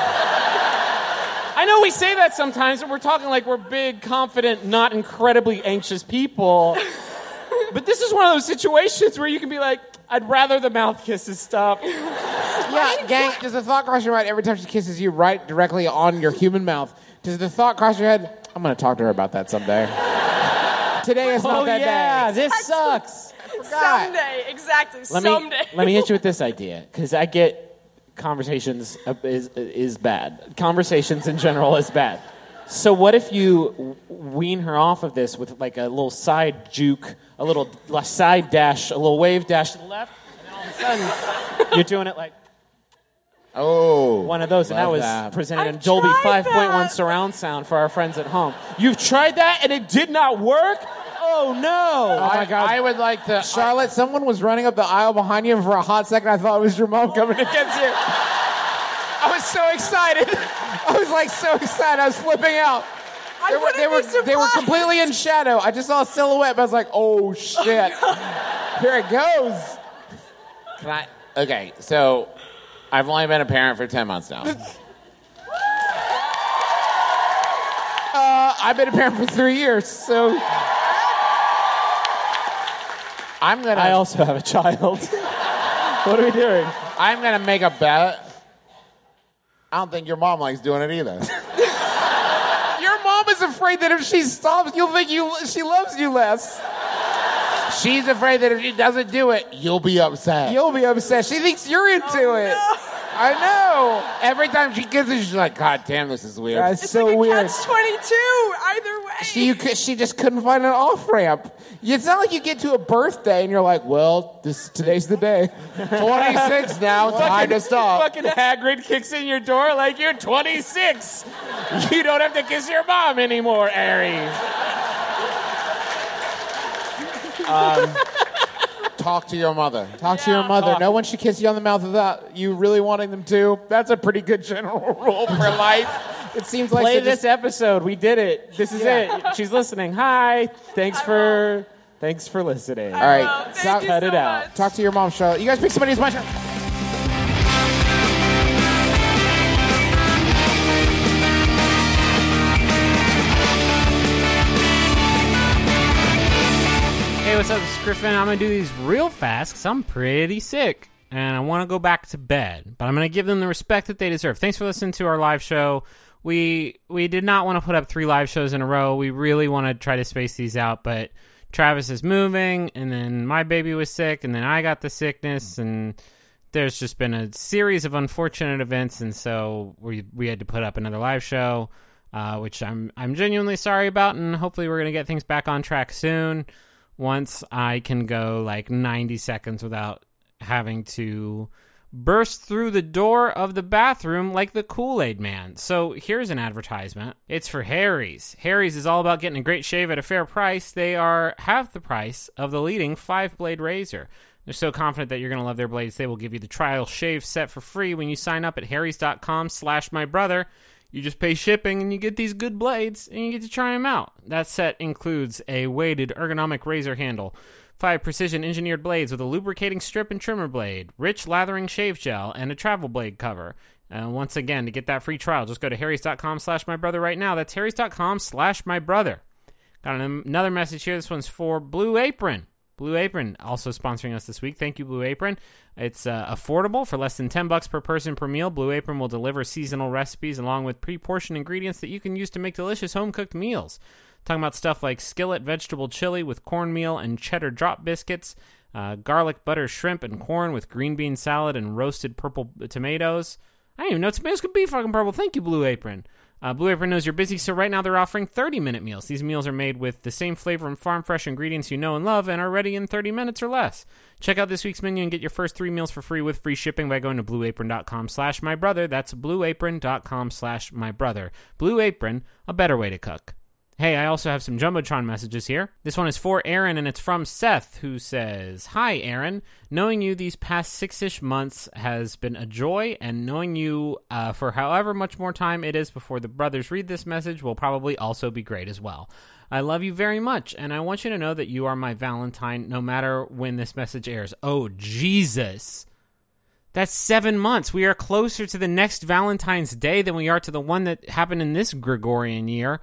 I know we say that sometimes, and we're talking like we're big, confident, not incredibly anxious people. But this is one of those situations where you can be like, I'd rather the mouth kisses stop. Yeah, gang, does the thought cross your mind every time she kisses you right directly on your human mouth? Does the thought cross your head, I'm going to talk to her about that someday? Today is not that day. This sucks. forgot. Someday, exactly, Let someday. me hit you with this idea, because I get conversations is bad. Conversations in general is bad. So what if you wean her off of this with like a little side juke, a little side dash, a little wave dash to the left, and then all of a sudden you're doing it like one of those, and that was presented in Dolby 5.1 surround sound for our friends at home. You've tried that and it did not work? Oh no! Oh my God! I would like to, Charlotte. Someone was running up the aisle behind you, and for a hot second, I thought it was your mom coming against you. I was so excited. I was like so excited. I was flipping out. They were completely in shadow. I just saw a silhouette, but I was like, oh shit! Here it goes. Okay, so I've only been a parent for 10 months now. I've been a parent for 3 years, so. I also have a child. What are we doing? I'm gonna make a bet. I don't think your mom likes doing it either. Your mom is afraid that if she stops, you'll think she loves you less. She's afraid that if she doesn't do it, you'll be upset. You'll be upset. She thinks you're into it. No. I know. Every time she gets it, she's like, God damn, this is weird. That's It's so like a weird. catch-22 either way. She just couldn't find an off-ramp. It's not like you get to a birthday and you're like, well, today's the day. 26 now, time to stop. Fucking Hagrid kicks in your door like you're 26. You don't have to kiss your mom anymore, Aries. Talk to your mother. Talk to your mother. No one should kiss you on the mouth without you really wanting them to. That's a pretty good general rule for life. It seems like Play this episode. We did it. This is it. She's listening. Hi. Thanks for listening. All right. Well, thank you cut so it out. much. Talk to your mom, Charlotte. You guys pick somebody who's my turn. Hey, what's up? This is Griffin. I'm going to do these real fast because I'm pretty sick. And I want to go back to bed. But I'm going to give them the respect that they deserve. Thanks for listening to our live show. We did not want to put up 3 live shows in a row. We really want to try to space these out. But Travis is moving. And then my baby was sick. And then I got the sickness. And there's just been a series of unfortunate events. And so we had to put up another live show, which I'm genuinely sorry about. And hopefully we're going to get things back on track soon. Once I can go like 90 seconds without having to burst through the door of the bathroom like the Kool-Aid Man. So here's an advertisement. It's for Harry's. Harry's is all about getting a great shave at a fair price. They are half the price of the leading 5-blade razor. They're so confident that you're going to love their blades, they will give you the trial shave set for free when you sign up at harrys.com/mybrother. You just pay shipping and you get these good blades and you get to try them out. That set includes a weighted ergonomic razor handle, 5 precision engineered blades with a lubricating strip and trimmer blade, rich lathering shave gel, and a travel blade cover. Once again, to get that free trial, just go to harrys.com/mybrother right now. That's harrys.com/mybrother. Got another message here. This one's for Blue Apron. Blue Apron also sponsoring us this week. Thank you, Blue Apron. It's affordable for less than $10 per person per meal. Blue Apron will deliver seasonal recipes along with pre-portioned ingredients that you can use to make delicious home-cooked meals. Talking about stuff like skillet vegetable chili with cornmeal and cheddar drop biscuits, garlic butter shrimp and corn with green bean salad and roasted purple tomatoes. I didn't even know tomatoes could be fucking purple. Thank you, Blue Apron. Blue Apron knows you're busy, so right now they're offering 30-minute meals. These meals are made with the same flavor and farm-fresh ingredients you know and love and are ready in 30 minutes or less. Check out this week's menu and get your first 3 meals for free with free shipping by going to blueapron.com/mybrother. That's blueapron.com/mybrother. Blue Apron, a better way to cook. Hey, I also have some Jumbotron messages here. This one is for Aaron, and it's from Seth, who says, Hi, Aaron. Knowing you these past 6-ish months has been a joy, and knowing you for however much more time it is before the brothers read this message will probably also be great as well. I love you very much, and I want you to know that you are my Valentine no matter when this message airs. Oh, Jesus. That's 7 months. We are closer to the next Valentine's Day than we are to the one that happened in this Gregorian year.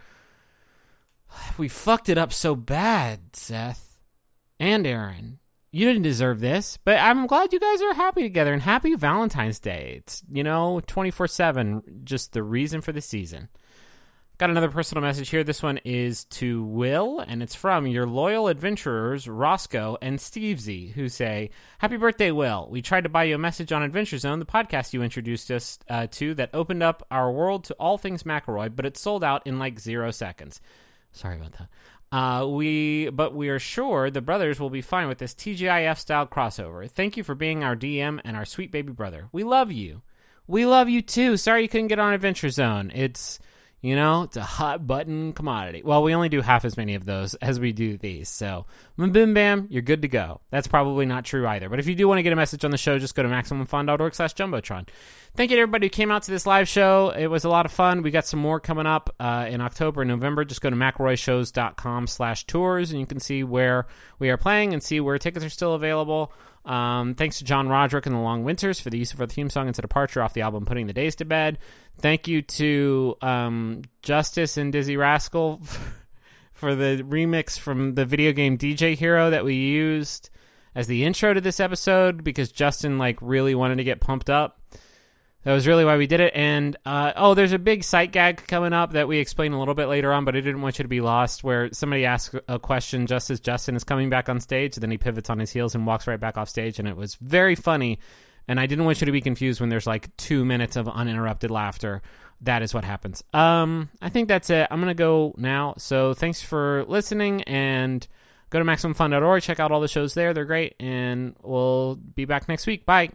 We fucked it up so bad, Seth. And Aaron. You didn't deserve this, but I'm glad you guys are happy together, and happy Valentine's Day. It's, 24/7, just the reason for the season. Got another personal message here. This one is to Will, and it's from your loyal adventurers, Roscoe and Stevesy, who say, Happy birthday, Will. We tried to buy you a message on Adventure Zone, the podcast you introduced us to that opened up our world to all things McElroy, but it sold out in like 0 seconds. Sorry about that. But we are sure the brothers will be fine with this TGIF-style crossover. Thank you for being our DM and our sweet baby brother. We love you. We love you, too. Sorry you couldn't get on Adventure Zone. It's a hot button commodity. Well, we only do half as many of those as we do these. So, boom, bam, you're good to go. That's probably not true either. But if you do want to get a message on the show, just go to MaximumFun.org/Jumbotron. Thank you to everybody who came out to this live show. It was a lot of fun. We got some more coming up in October and November. Just go to McElroyShows.com/tours, and you can see where we are playing and see where tickets are still available. Thanks to John Roderick and the Long Winters for the use of our theme song It's a Departure off the album Putting the Days to Bed. Thank you to Justice and Dizzy Rascal for the remix from the video game DJ Hero that we used as the intro to this episode because Justin really wanted to get pumped up. That was really why we did it. And, there's a big sight gag coming up that we explain a little bit later on, but I didn't want you to be lost, where somebody asks a question just as Justin is coming back on stage, and then he pivots on his heels and walks right back off stage, and it was very funny. And I didn't want you to be confused when there's 2 minutes of uninterrupted laughter. That is what happens. I think that's it. I'm going to go now. So thanks for listening, and go to MaximumFun.org. Check out all the shows there. They're great, and we'll be back next week. Bye.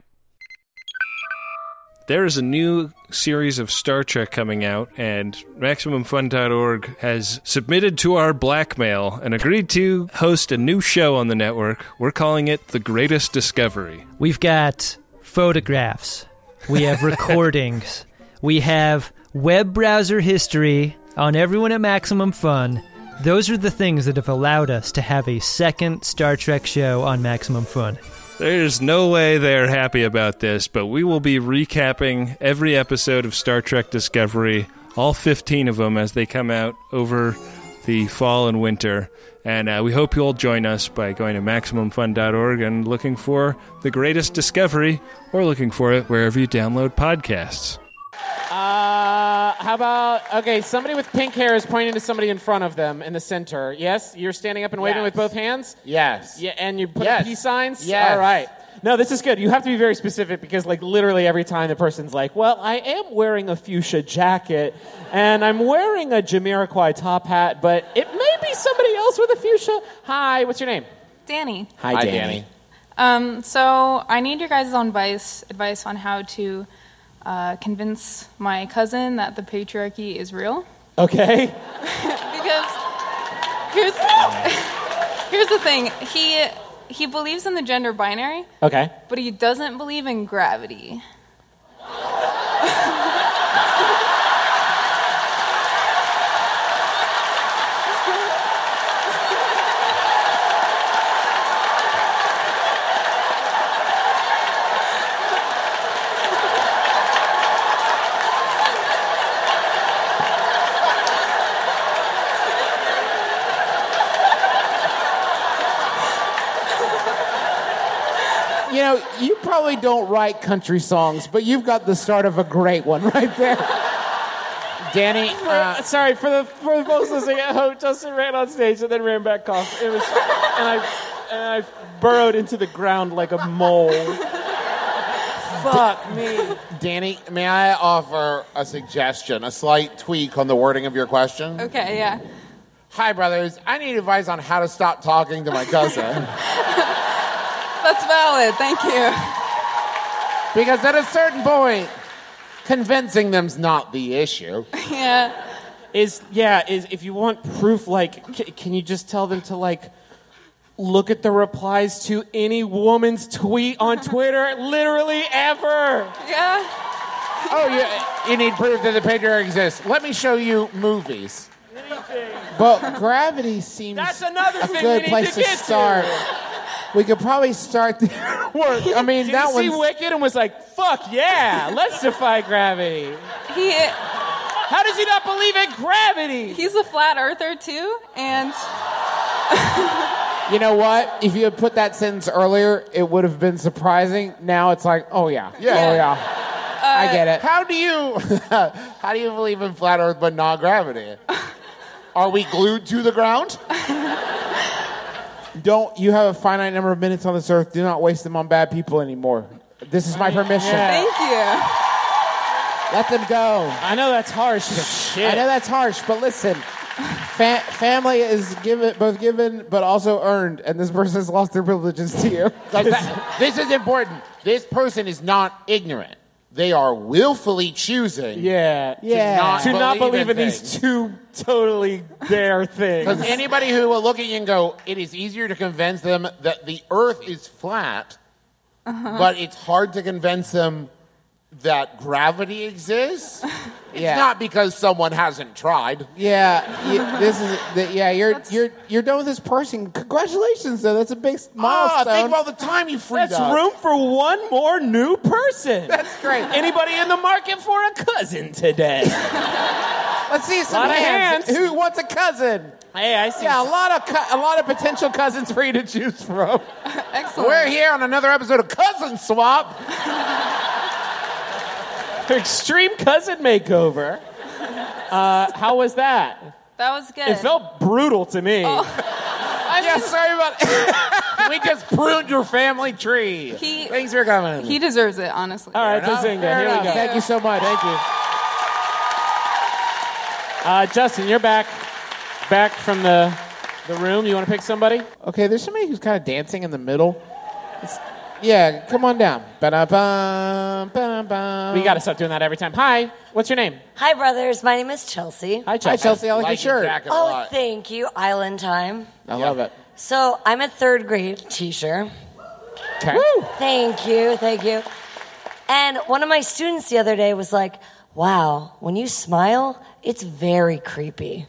There is a new series of Star Trek coming out, and MaximumFun.org has submitted to our blackmail and agreed to host a new show on the network. We're calling it The Greatest Discovery. We've got photographs. We have recordings. We have web browser history on everyone at Maximum Fun. Those are the things that have allowed us to have a second Star Trek show on Maximum Fun. There's no way they're happy about this, but we will be recapping every episode of Star Trek Discovery, all 15 of them as they come out over the fall and winter. And we hope you'll join us by going to MaximumFun.org and looking for The Greatest Discovery, or looking for it wherever you download podcasts. How about, somebody with pink hair is pointing to somebody in front of them in the center. Yes? You're standing up and waving with both hands? Yes. Yeah, and you put peace signs? Yes. All right. No, this is good. You have to be very specific because, literally every time the person's like, well, I am wearing a fuchsia jacket and I'm wearing a Jamiroquai top hat, but it may be somebody else with a fuchsia. Hi, what's your name? Danny. Hi, Danny. So I need your guys' own advice on how to convince my cousin that the patriarchy is real. Okay. Because here's the thing. He believes in the gender binary. Okay. But he doesn't believe in gravity. You probably don't write country songs, but you've got the start of a great one right there. Danny, sorry for the folks listening at home. Justin ran on stage and then ran back off. It was, and I burrowed into the ground like a mole. Fuck me, Danny. May I offer a suggestion, a slight tweak on the wording of your question? Okay, yeah. Hi, brothers. I need advice on how to stop talking to my cousin. That's valid. Thank you. Because at a certain point, convincing them's not the issue. Yeah. Is if you want proof, can you just tell them to look at the replies to any woman's tweet on Twitter, literally ever? Yeah. Oh, you need proof that the patriarchy exists. Let me show you movies. Anything. But gravity seems That's another a thing good we need place to get start. to. We could probably start there. Work. I mean, Did that you see one's... Wicked and was like, fuck yeah, let's defy gravity. How does he not believe in gravity? He's a flat earther, too, and... You know what? If you had put that sentence earlier, it would have been surprising. Now it's like, oh, yeah. Yeah. Oh, yeah. I get it. How do you believe in flat Earth but not gravity? Are we glued to the ground? You have a finite number of minutes on this earth. Do not waste them on bad people anymore. This is my permission. Thank you. Let them go. I know that's harsh, but shit. I know that's harsh, but listen. Family is both given but also earned, and this person has lost their privileges to you. This is important. This person is not ignorant. They are willfully choosing to not believe in things. these two totally their things. Because anybody who will look at you and go, it is easier to convince them that the earth is flat, but it's hard to convince them that gravity exists. It's not because someone hasn't tried. You're done with this person. Congratulations, though. That's a big milestone. Think of all the time you freed That's up. room for one more new person. That's great. Anybody in the market for a cousin today? Let's see some Lot of hands. hands. Who wants a cousin? Hey, I see. Yeah, a lot of potential cousins for you to choose from. Excellent. We're here on another episode of Cousin Swap. Extreme cousin makeover. How was that? That was good. It felt brutal to me. Sorry about it. We just pruned your family tree. Thanks for coming. He deserves it, honestly. All right, Bazinga, here we go. Thank you so much. Thank you. Justin, you're back from the room. You want to pick somebody? Okay, there's somebody who's kind of dancing in the middle. Yeah, come on down. Ba-da-bum, ba-da-bum. We got to stop doing that every time. Hi, what's your name? Hi, brothers. My name is Chelsea. Hi, Chelsea. Hi, Chelsea. I like your shirt. jacket a Oh, lot. thank you. Island time. I love it. So I'm a third grade teacher. Okay. Woo! Thank you. Thank you. And one of my students the other day was like, wow, when you smile, it's very creepy.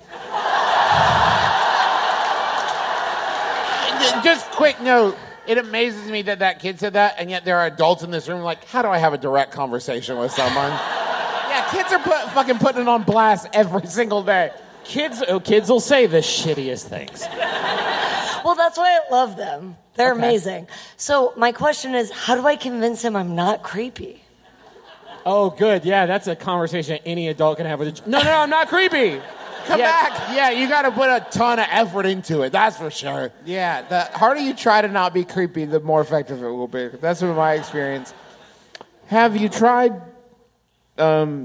Just quick note. It amazes me that kid said that, and yet there are adults in this room like, how do I have a direct conversation with someone? Yeah, kids are fucking putting it on blast every single day. Kids will say the shittiest things. Well, that's why I love them. They're amazing. So my question is, how do I convince him I'm not creepy? Oh, good. Yeah, that's a conversation any adult can have with a... No, I'm not creepy. Come back. Yeah, you got to put a ton of effort into it. That's for sure. Yeah, the harder you try to not be creepy, the more effective it will be. That's been my experience. Have you tried? Have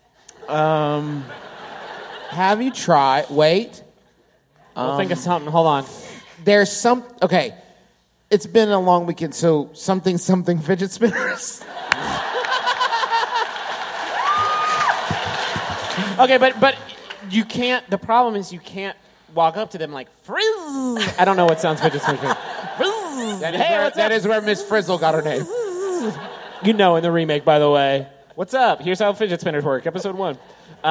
you tried? Wait. We'll think of something. Hold on. There's some. Okay, it's been a long weekend, so something fidget spinners. Okay, but you can't. The problem is you can't walk up to them like frizz. I don't know what sounds fidget spinner. That is where Miss Frizzle got her name. You know, in the remake, by the way. What's up? Here's how fidget spinners work. Episode 1.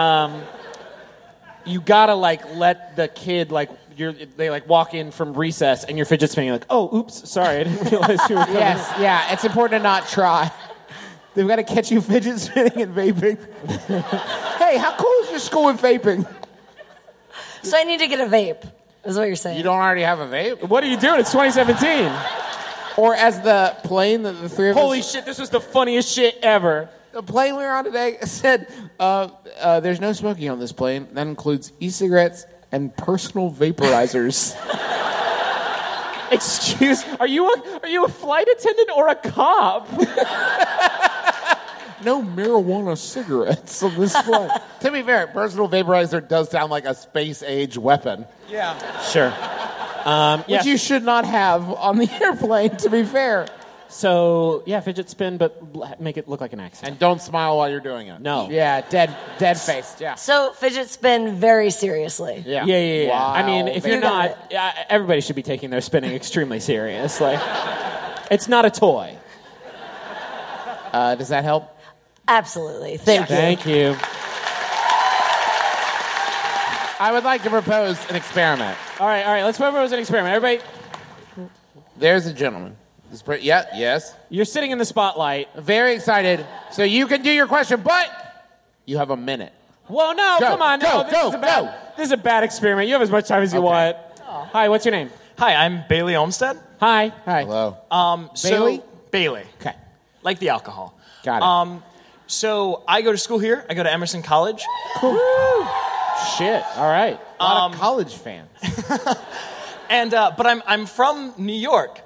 You gotta let the kid they walk in from recess and you're fidget spinning like, oh, oops, sorry, I didn't realize you were coming. Yes, yeah, it's important to not try. They've got to catch you fidget spinning and vaping. Hey, how cool is your school with vaping? So I need to get a vape, is what you're saying. You don't already have a vape? What are you doing? It's 2017. Or as the plane that the three of Holy us... shit, this was the funniest shit ever. The plane we were on today said, there's no smoking on this plane. That includes e-cigarettes and personal vaporizers. Excuse, are you a flight attendant or a cop? No marijuana cigarettes on this flight. To be fair, personal vaporizer does sound like a space-age weapon. Yeah. Sure. Which you should not have on the airplane, to be fair. So, yeah, fidget spin, but make it look like an accident. And don't smile while you're doing it. No. Yeah, dead faced, yeah. So fidget spin very seriously. Yeah. Wow. I mean, if you're You got not, everybody should be taking their spinning extremely serious. It's not a toy. Does that help? Absolutely. Thank you. Thank you. I would like to propose an experiment. All right, let's propose an experiment. Everybody, There's a gentleman. Yes. you're sitting in the spotlight. Very excited. So you can do your question, but you have a minute. Whoa, no, Go, come on. go, No, go, this is a bad experiment. You have as much time as you want. Hi, what's your name? Hi, I'm Bailey Olmsted. Hi. Hello. Bailey? Bailey. Okay. Like the alcohol. Got it. So I go to school here. I go to Emerson College. Cool. Shit. All right. A lot of college fans. And but I'm from New York.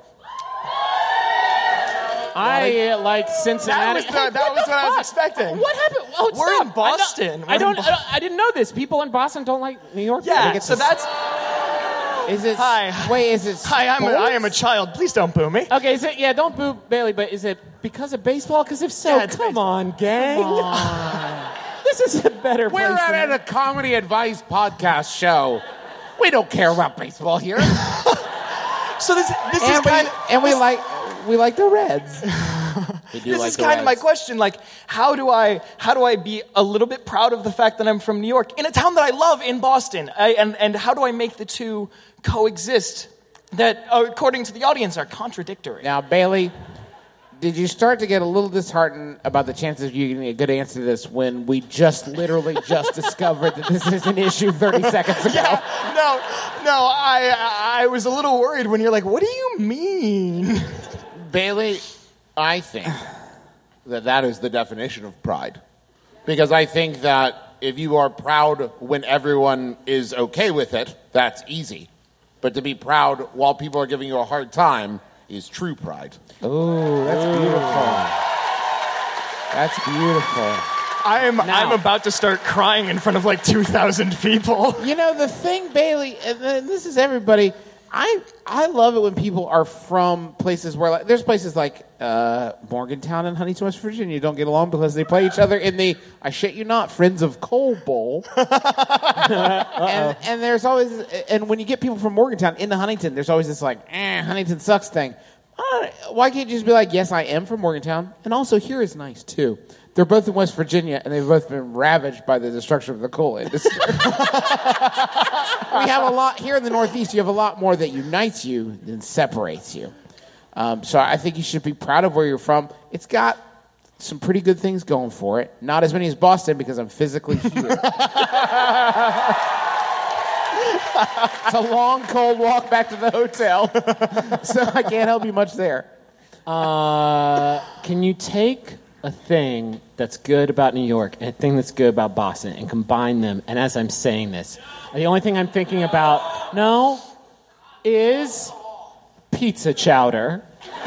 I like Cincinnati. That was what I was expecting. What happened? Oh, We're stop. in Boston. I didn't know this. People in Boston don't like New York. Yeah. So that's. Is it? Hi. Wait, is it? Hi, I am a child. Please don't boo me. Okay, is it? Yeah, don't boo Bailey. But is it because of baseball? Because if so, Yeah, it's come on, gang. Come on. This is a better place. We're than at a comedy advice podcast show. We don't care about baseball here. So this is And kind of. we like the Reds. This is kind of my question. Like, how do I be a little bit proud of the fact that I'm from New York in a town that I love in Boston? And how do I make the two coexist that, according to the audience, are contradictory? Now, Bailey, did you start to get a little disheartened about the chances of you getting a good answer to this when we literally just discovered that this is an issue 30 seconds ago? Yeah, no, I was a little worried when you're like, what do you mean? Bailey, I think that is the definition of pride. Because I think that if you are proud when everyone is okay with it, that's easy. But to be proud while people are giving you a hard time is true pride. Ooh, that's beautiful. That's beautiful. I'm about to start crying in front of like 2,000 people. You know, the thing, Bailey, and this is everybody, I love it when people are from places where, like, there's places like Morgantown and Huntington, West Virginia don't get along because they play each other in the, I shit you not, Friends of Coal Bowl. and there's always, and when you get people from Morgantown into Huntington, there's always this like, Huntington sucks thing. Why can't you just be like, yes, I am from Morgantown, and also here is nice too. They're both in West Virginia, and they've both been ravaged by the destruction of the coal industry. We have a lot here in the Northeast. You have a lot more that unites you than separates you. So I think you should be proud of where you're from. It's got some pretty good things going for it. Not as many as Boston because I'm physically here. It's a long, cold walk back to the hotel, so I can't help you much there. Can you take a thing that's good about New York and a thing that's good about Boston and combine them? And as I'm saying this, the only thing I'm thinking about is pizza chowder.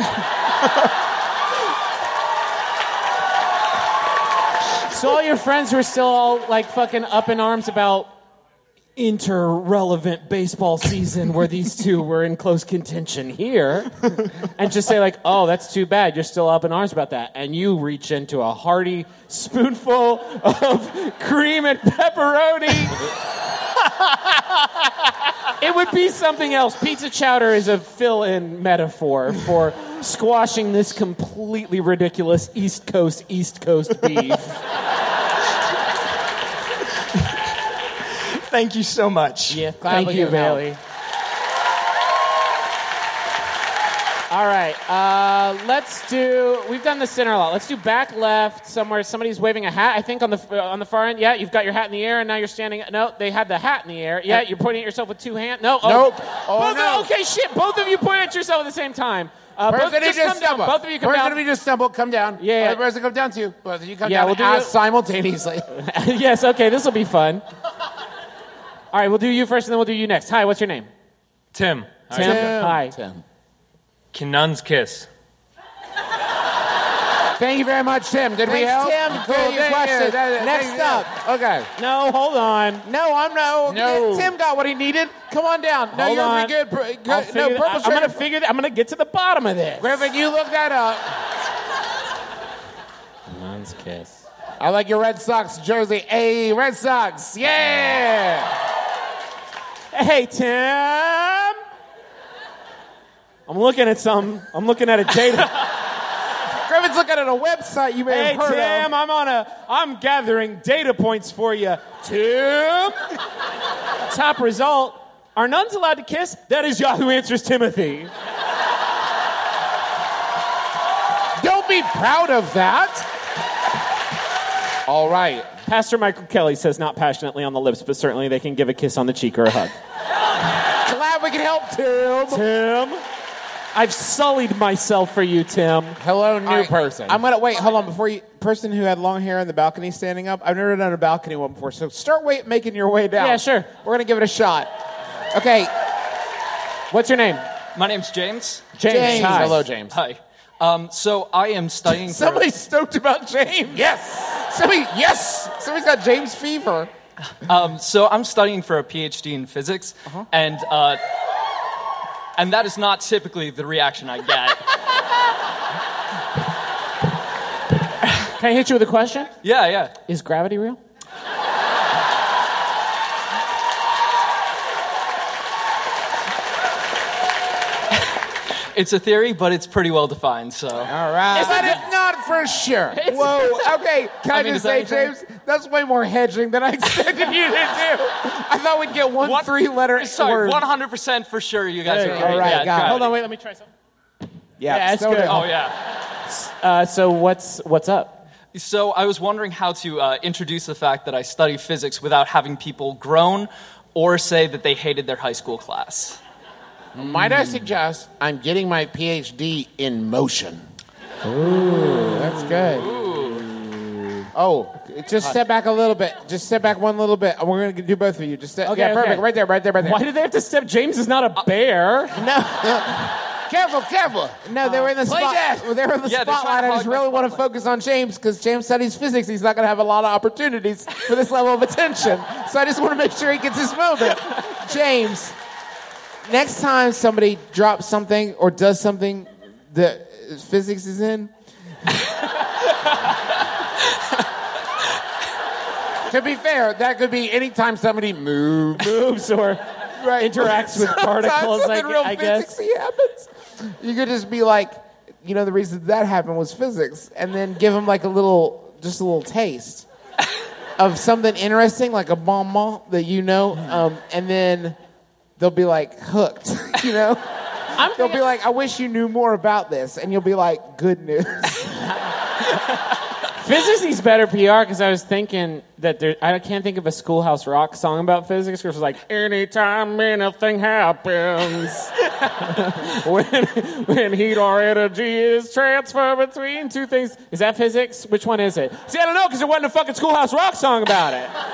So all your friends who are still all like fucking up in arms about inter-relevant baseball season where these two were in close contention here, and just say like, oh, that's too bad, you're still up in arms about that, and you reach into a hearty spoonful of cream and pepperoni. It would be something else. Pizza chowder is a fill-in metaphor for squashing this completely ridiculous East Coast beef. Thank you so much. Yeah, thank you, Bailey. All right, we've done the center a lot. Let's do back left somewhere. Somebody's waving a hat, I think, on the far end. Yeah, you've got your hat in the air, and now you're standing. No, they had the hat in the air. Yeah, you're pointing at yourself with two hands. No. Nope. Okay, shit. Both of you point at yourself at the same time. Both of you come down. Person if you just stumble, come down. Yeah. The person come down too. Both of you come Yeah, down we'll do it. simultaneously. Yes, okay, this will be fun. All right, we'll do you first, and then we'll do you next. Hi, what's your name? Tim. Hi. Tim. Canun's kiss. Thank you very much, Tim. Did we help? Tim. Cool, Thank you. question. Thank Next you. up. Okay. No, hold on. No. Tim got what he needed. Come on down. No, Hold you're on. good. I'm gonna get to the bottom of this. Griffin, you look that up. Canun's kiss. I like your Red Sox jersey. Hey, Red Sox. Yeah. Hey, Tim. I'm looking at something. I'm looking at a data. Griffin's looking at a website you may have heard Tim, of. I'm gathering data points for you. Tim. Top result. Are nuns allowed to kiss? That is Yahoo Answers Timothy. Don't be proud of that. All right. Pastor Michael Kelly says not passionately on the lips, but certainly they can give a kiss on the cheek or a hug. Glad we can help, Tim. I've sullied myself for you, Tim. Hello, new person. I'm gonna wait. Hold on, before you. Person who had long hair on the balcony standing up. I've never done a balcony one before, so start making your way down. Yeah, sure. We're gonna give it a shot. Okay. What's your name? My name's James. James. Hi. Hello, James. Hi. So I am studying. Somebody's stoked about James. Yes. Somebody's got James fever. So I'm studying for a PhD in physics, and that is not typically the reaction I get. Can I hit you with a question? Yeah. Is gravity real? It's a theory, but it's pretty well defined, so. All right. But it's not for sure. Whoa, okay. Can I just say, does that James, that's way more hedging than I expected you to do. I thought we'd get one 3-letter Sorry, word. 100% for sure you guys are All getting right, got it. Hold on, wait, let me try something. Yeah, it's good. Oh, yeah. So what's up? So I was wondering how to introduce the fact that I study physics without having people groan or say that they hated their high school class. Might I suggest I'm getting my PhD in motion? Ooh, that's good. Ooh. Oh, just step back a little bit. Just step back one little bit. We're going to do both of you. Just step. Okay, yeah, perfect. okay. Right there. Why did they have to step? James is not a bear. No. Careful. No, they were in the Play dead. They were in the Yeah, they're trying spotlight. to I just hog really the want to spotlight. focus on James because James studies physics. He's not going to have a lot of opportunities for this level of attention. So I just want to make sure he gets his moment. James, next time somebody drops something or does something that physics is in, To be fair, that could be any time somebody moves or interacts with particles, something real I guess. physicsy happens. You could just be like, the reason that happened was physics, and then give them like a little taste of something interesting, like a bonbon that and then they'll be like hooked, They'll be like, I wish you knew more about this, and you'll be like, good news. Physics needs better PR because I was thinking that I can't think of a Schoolhouse Rock song about physics because it's like, anytime anything happens, when heat or energy is transferred between two things. Is that physics? Which one is it? See, I don't know because there wasn't a fucking Schoolhouse Rock song about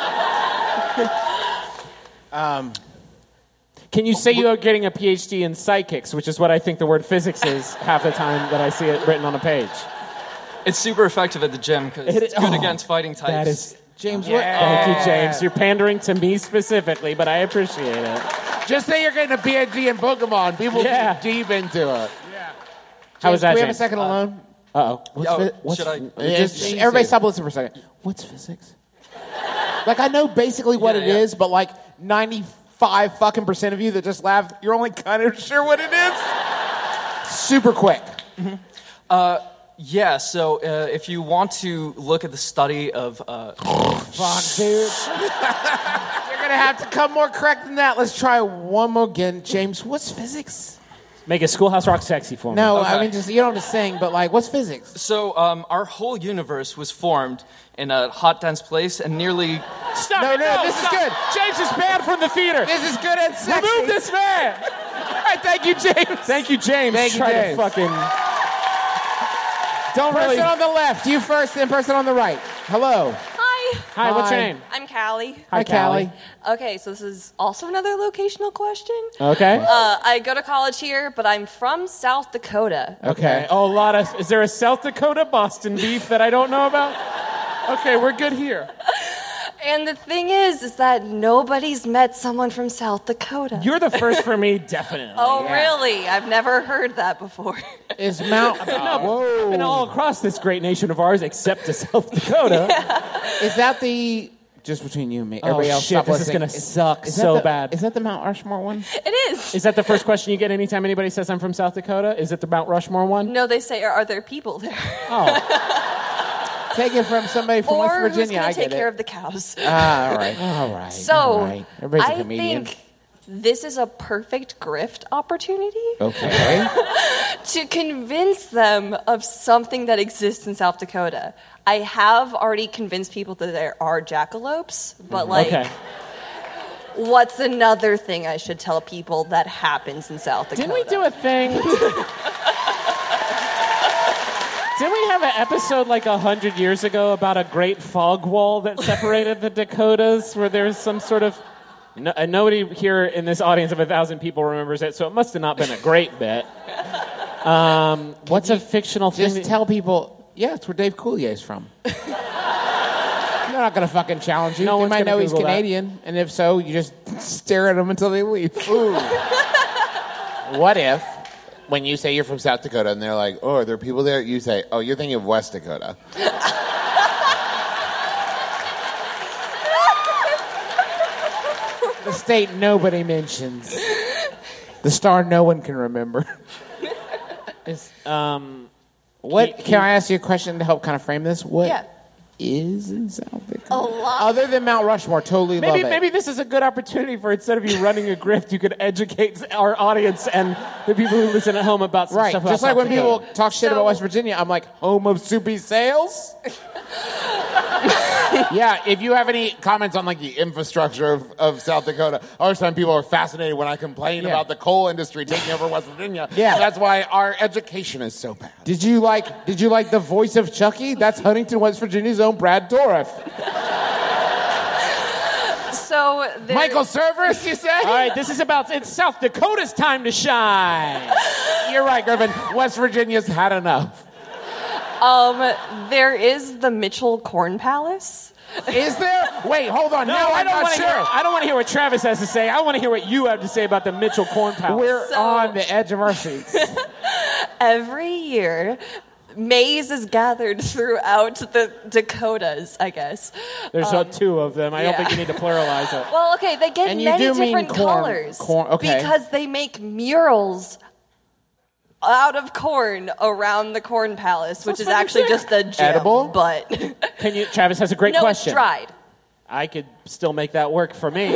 it. Can you say you are getting a PhD in psychics, which is what I think the word physics is half the time that I see it written on a page? It's super effective at the gym because it's good against fighting types. That is... James, Thank you, James. You're pandering to me specifically, but I appreciate it. Just say you're getting a PhD in Pokemon. People get deep into it. Yeah. How was that, Do we have a James? second alone? Uh-oh. Should I? Everybody stop listening for a second. What's physics? Like, I know basically what it is, but like 95% of you that just laughed, you're only kind of sure what it is. Super quick. Yeah, so if you want to look at the study of... Fuck, dude. You're going to have to come more correct than that. Let's try one more again. James, what's physics? Make a Schoolhouse Rock sexy for me. No, Okay. I mean, just, you don't have to sing, but like, what's physics? So our whole universe was formed in a hot, dense place and nearly... Stop No, it, this is good. James is banned from the theater. This is good and sexy. Remove this man. All right, thank you, James. Thank you, James. Thank you, Try James. to fucking... Don't Person really... on the left, you first, then person on the right. Hello. Hi. Hi, what's your Hi. name? I'm Callie. Hi, Callie. Okay, so this is also another locational question. Okay. I go to college here, but I'm from South Dakota. Okay. Oh, a lot of... Is there a South Dakota Boston beef that I don't know about? Okay, we're good here. And the thing is that nobody's met someone from South Dakota. You're the first for me, definitely. Oh, really? I've never heard that before. Is Mount... I've been all across this great nation of ours except to South Dakota. Is that the... Just between you and me. Everybody else, shit, stop this is listening. gonna suck Is so that the- bad. Is that the Mount Rushmore one? It is. Is that the first question you get anytime anybody says I'm from South Dakota? Is it the Mount Rushmore one? No, they say, are there people there? Take it from somebody from West Or who's Virginia. going I to take get care it. of the cows? All right. So, all right. Everybody's a I comedian. think this is a perfect grift opportunity Okay. to convince them of something that exists in South Dakota. I have already convinced people that there are jackalopes, but like... Okay. What's another thing I should tell people that happens in South Dakota? Didn't we do a thing? Didn't we have an episode like 100 years ago about a great fog wall that separated the Dakotas, where there's some sort of... nobody here in this audience of 1,000 people remembers it, so it must have not been a great bit. What's a fictional thing? Just tell people, yeah, it's where Dave Coulier's from. They're not going to fucking challenge you. They might know he's Canadian, and if so, you just stare at them until they leave. Ooh. What if, when you say you're from South Dakota, and they're like, oh, are there people there? You say, oh, you're thinking of West Dakota. The state nobody mentions. The star no one can remember. What? Can I ask you a question to help kind of frame this? What is in South Dakota? A lot. Other than Mount Rushmore, totally love it. Maybe this is a good opportunity for, instead of you running a grift, you could educate our audience and the people who listen at home about some stuff about Just like South when Dakota. people talk shit about West Virginia, I'm like, home of soupy sales? Yeah, if you have any comments on like the infrastructure of South Dakota, all the time people are fascinated when I complain about the coal industry taking over West Virginia. Yeah. That's why our education is so bad. Did you like the voice of Chucky? That's Huntington, West Virginia's own Brad Dourif. So Michael Cerverus, you say? All right, it's South Dakota's time to shine. You're right, Griffin. West Virginia's had enough. There is the Mitchell Corn Palace. Is there? Wait, hold on. No, now I I'm don't not want to sure. hear. I don't want to hear what Travis has to say. I want to hear what you have to say about the Mitchell Corn Palace. We're on the edge of our seats. Every year, maize is gathered throughout the Dakotas, I guess. There's two of them. I don't think you need to pluralize it. Well, okay, they get And you many do mean different corn. colors Okay. because they make murals out of corn around the Corn Palace, which is actually just a gem. Edible? But Travis has a great no, question. it's dried. I could still make that work for me.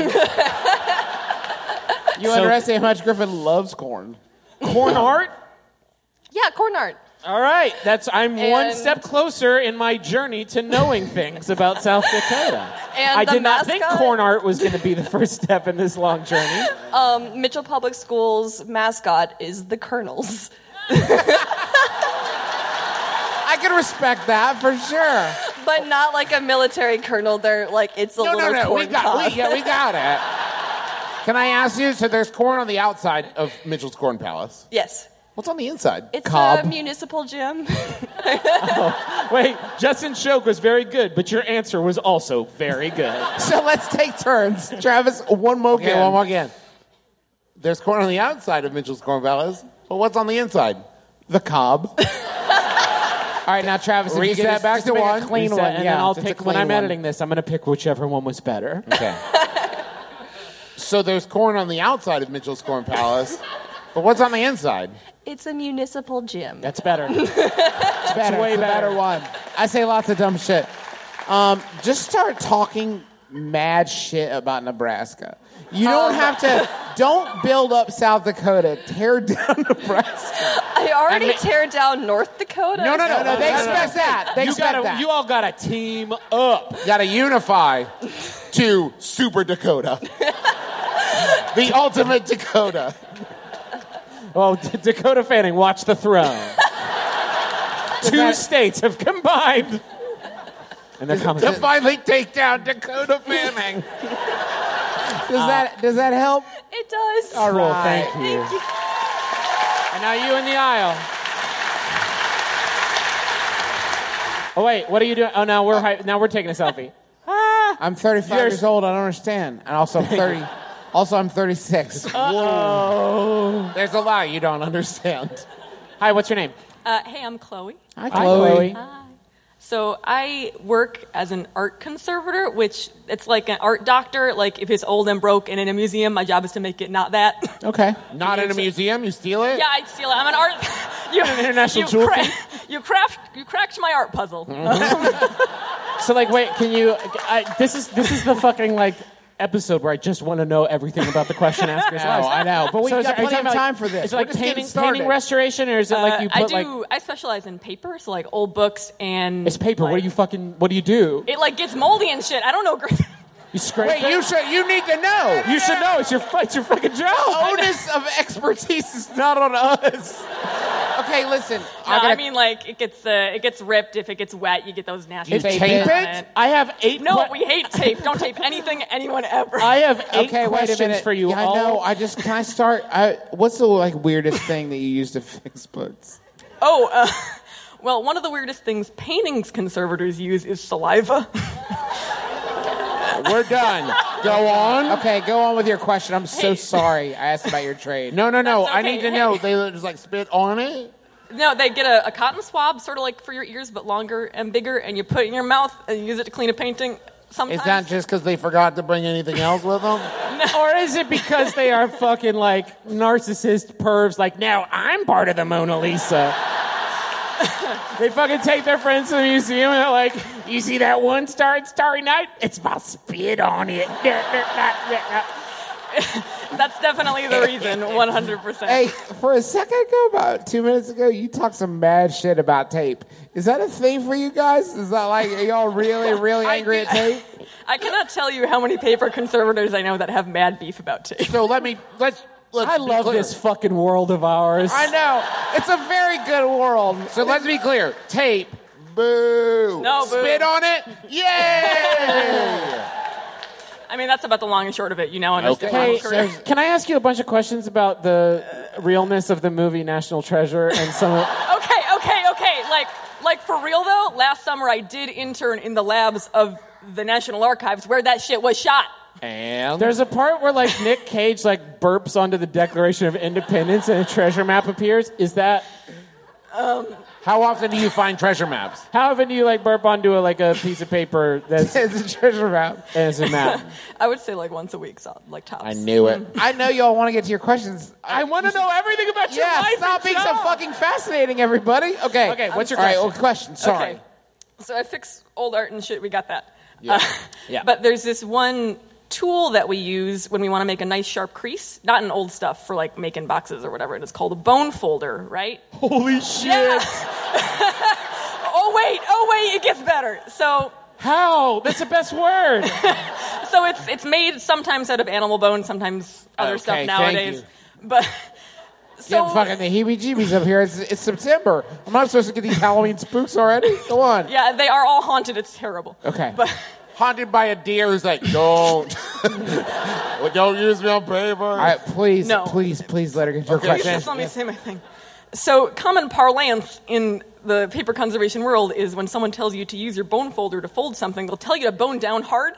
You underestimate how much Griffin loves corn. Corn art? Yeah, corn art. All right, I'm one step closer in my journey to knowing things about South Dakota. And I the did not think mascot? corn art was going to be the first step in this long journey. Mitchell Public Schools mascot is the Colonels. I can respect that for sure. But not like a military colonel. They're like, it's a little corn We got it. Can I ask you? So there's corn on the outside of Mitchell's Corn Palace. Yes. What's on the inside? It's Cobb. a municipal gym. Wait, Justin's joke was very good, but your answer was also very good. So let's take turns. Travis, one more Okay, one more again. There's corn on the outside of Mitchell's Corn Palace, but what's on the inside? The Cobb. All right, now Travis, if you Reset get back just to make one. a clean Reset, one, and yeah, then I'll just a pick, clean when I'm one. editing this, I'm going to pick whichever one was better. Okay. So there's corn on the outside of Mitchell's Corn Palace, but what's on the inside? It's a municipal gym. That's better. It's better. way It's a better better. one. I say lots of dumb shit. Just start talking mad shit about Nebraska. You don't have to. Don't build up South Dakota. Tear down Nebraska. I already tear down North Dakota. No. They expect that. They expect that. You all got to team up. You gotta unify to Super Dakota. The ultimate Dakota. Oh, Dakota Fanning, watch the throne. Two states have combined. And they're coming. To finally take down Dakota Fanning. Does that help? It does. All Cool, right. thank you. And now you in the aisle. Oh wait, what are you doing? Oh, now we're taking a selfie. I'm 35 years old. I don't understand. And also I'm 30. Also, I'm 36. Oh. There's a lot you don't understand. Hi, what's your name? Hey, I'm Chloe. Hi, Chloe. Hi. So I work as an art conservator, which it's like an art doctor. Like if it's old and broke and in a museum, my job is to make it not that. Okay. Not in a museum? You steal it? Yeah, I'd steal it. I'm an art. An international jewelry. You cracked my art puzzle. So like, wait, can you? This is the fucking like episode where I just want to know everything about the question askers. I know. But we've So got plenty of time for this. Is it like We're just getting painting started. restoration, or is it like you put I specialize in paper, so like old books and. It's paper. Like, What do you do? It like gets moldy and shit. I don't know. You scrape Wait, it? you need to know. You should know. It's your fucking job. The onus of expertise is not on us. Okay, listen. I mean, like it gets ripped if it gets wet. You get those nasty. You tape it? I have 8. No, we hate tape. Don't tape anything anyone ever. I have 8 Okay, wait a questions minute. for you. Yeah, I know. Can I start? What's the weirdest thing that you use to fix books? Well, one of the weirdest things paintings conservators use is saliva. We're done. Go on. Okay, go on with your question. I'm so sorry I asked about your trade. No. Okay. I need to know. They just spit on it? No, they get a cotton swab, sort of like for your ears, but longer and bigger, and you put it in your mouth and you use it to clean a painting. Sometimes. Is that just because they forgot to bring anything else with them? Or is it because they are fucking narcissist pervs? Now I'm part of the Mona Lisa. They fucking take their friends to the museum and they're like, you see that one star in Starry Night? It's about spit on it. That's definitely the reason, 100%. Hey, for a second ago, about 2 minutes ago, you talked some mad shit about tape. Is that a thing for you guys? Is that are y'all really, really angry at tape? I cannot tell you how many paper conservators I know that have mad beef about tape. So let's I love this fucking world of ours. I know. It's a very good world. So let's be clear. Tape. Boo. No, boo. Spit on it. Yay! I mean, that's about the long and short of it. You now understand. Hey, can I ask you a bunch of questions about the realness of the movie National Treasure and some of... Okay. Like for real though, last summer I did intern in the labs of the National Archives where that shit was shot. And there's a part where Nick Cage burps onto the Declaration of Independence and a treasure map appears. Is that? How often do you find treasure maps? How often do you burp onto a piece of paper that's it's a treasure map and it's a map? I would say once a week, so tops. I knew it. I know y'all want to get to your questions. I want to know everything about your life. Stop being so fucking fascinating, everybody. Okay. What's your question? All right, question. Sorry. Okay. So I fix old art and shit. We got that. Yeah. But there's this one tool that we use when we want to make a nice sharp crease, not in old stuff for making boxes or whatever, and it's called a bone folder, right? Holy shit. Yeah. Oh wait, it gets better. So how? That's the best word. So it's made sometimes out of animal bone, sometimes other stuff nowadays. But so fucking the heebie-jeebies up here. It's September. I'm not supposed to get these Halloween spooks already? Go on. Yeah, they are all haunted. It's terrible. Okay. But haunted by a deer who's like, don't. Well, don't use me on paper. All right, please let her get your question. Just let me say my thing. So common parlance in the paper conservation world is when someone tells you to use your bone folder to fold something, they'll tell you to bone down hard.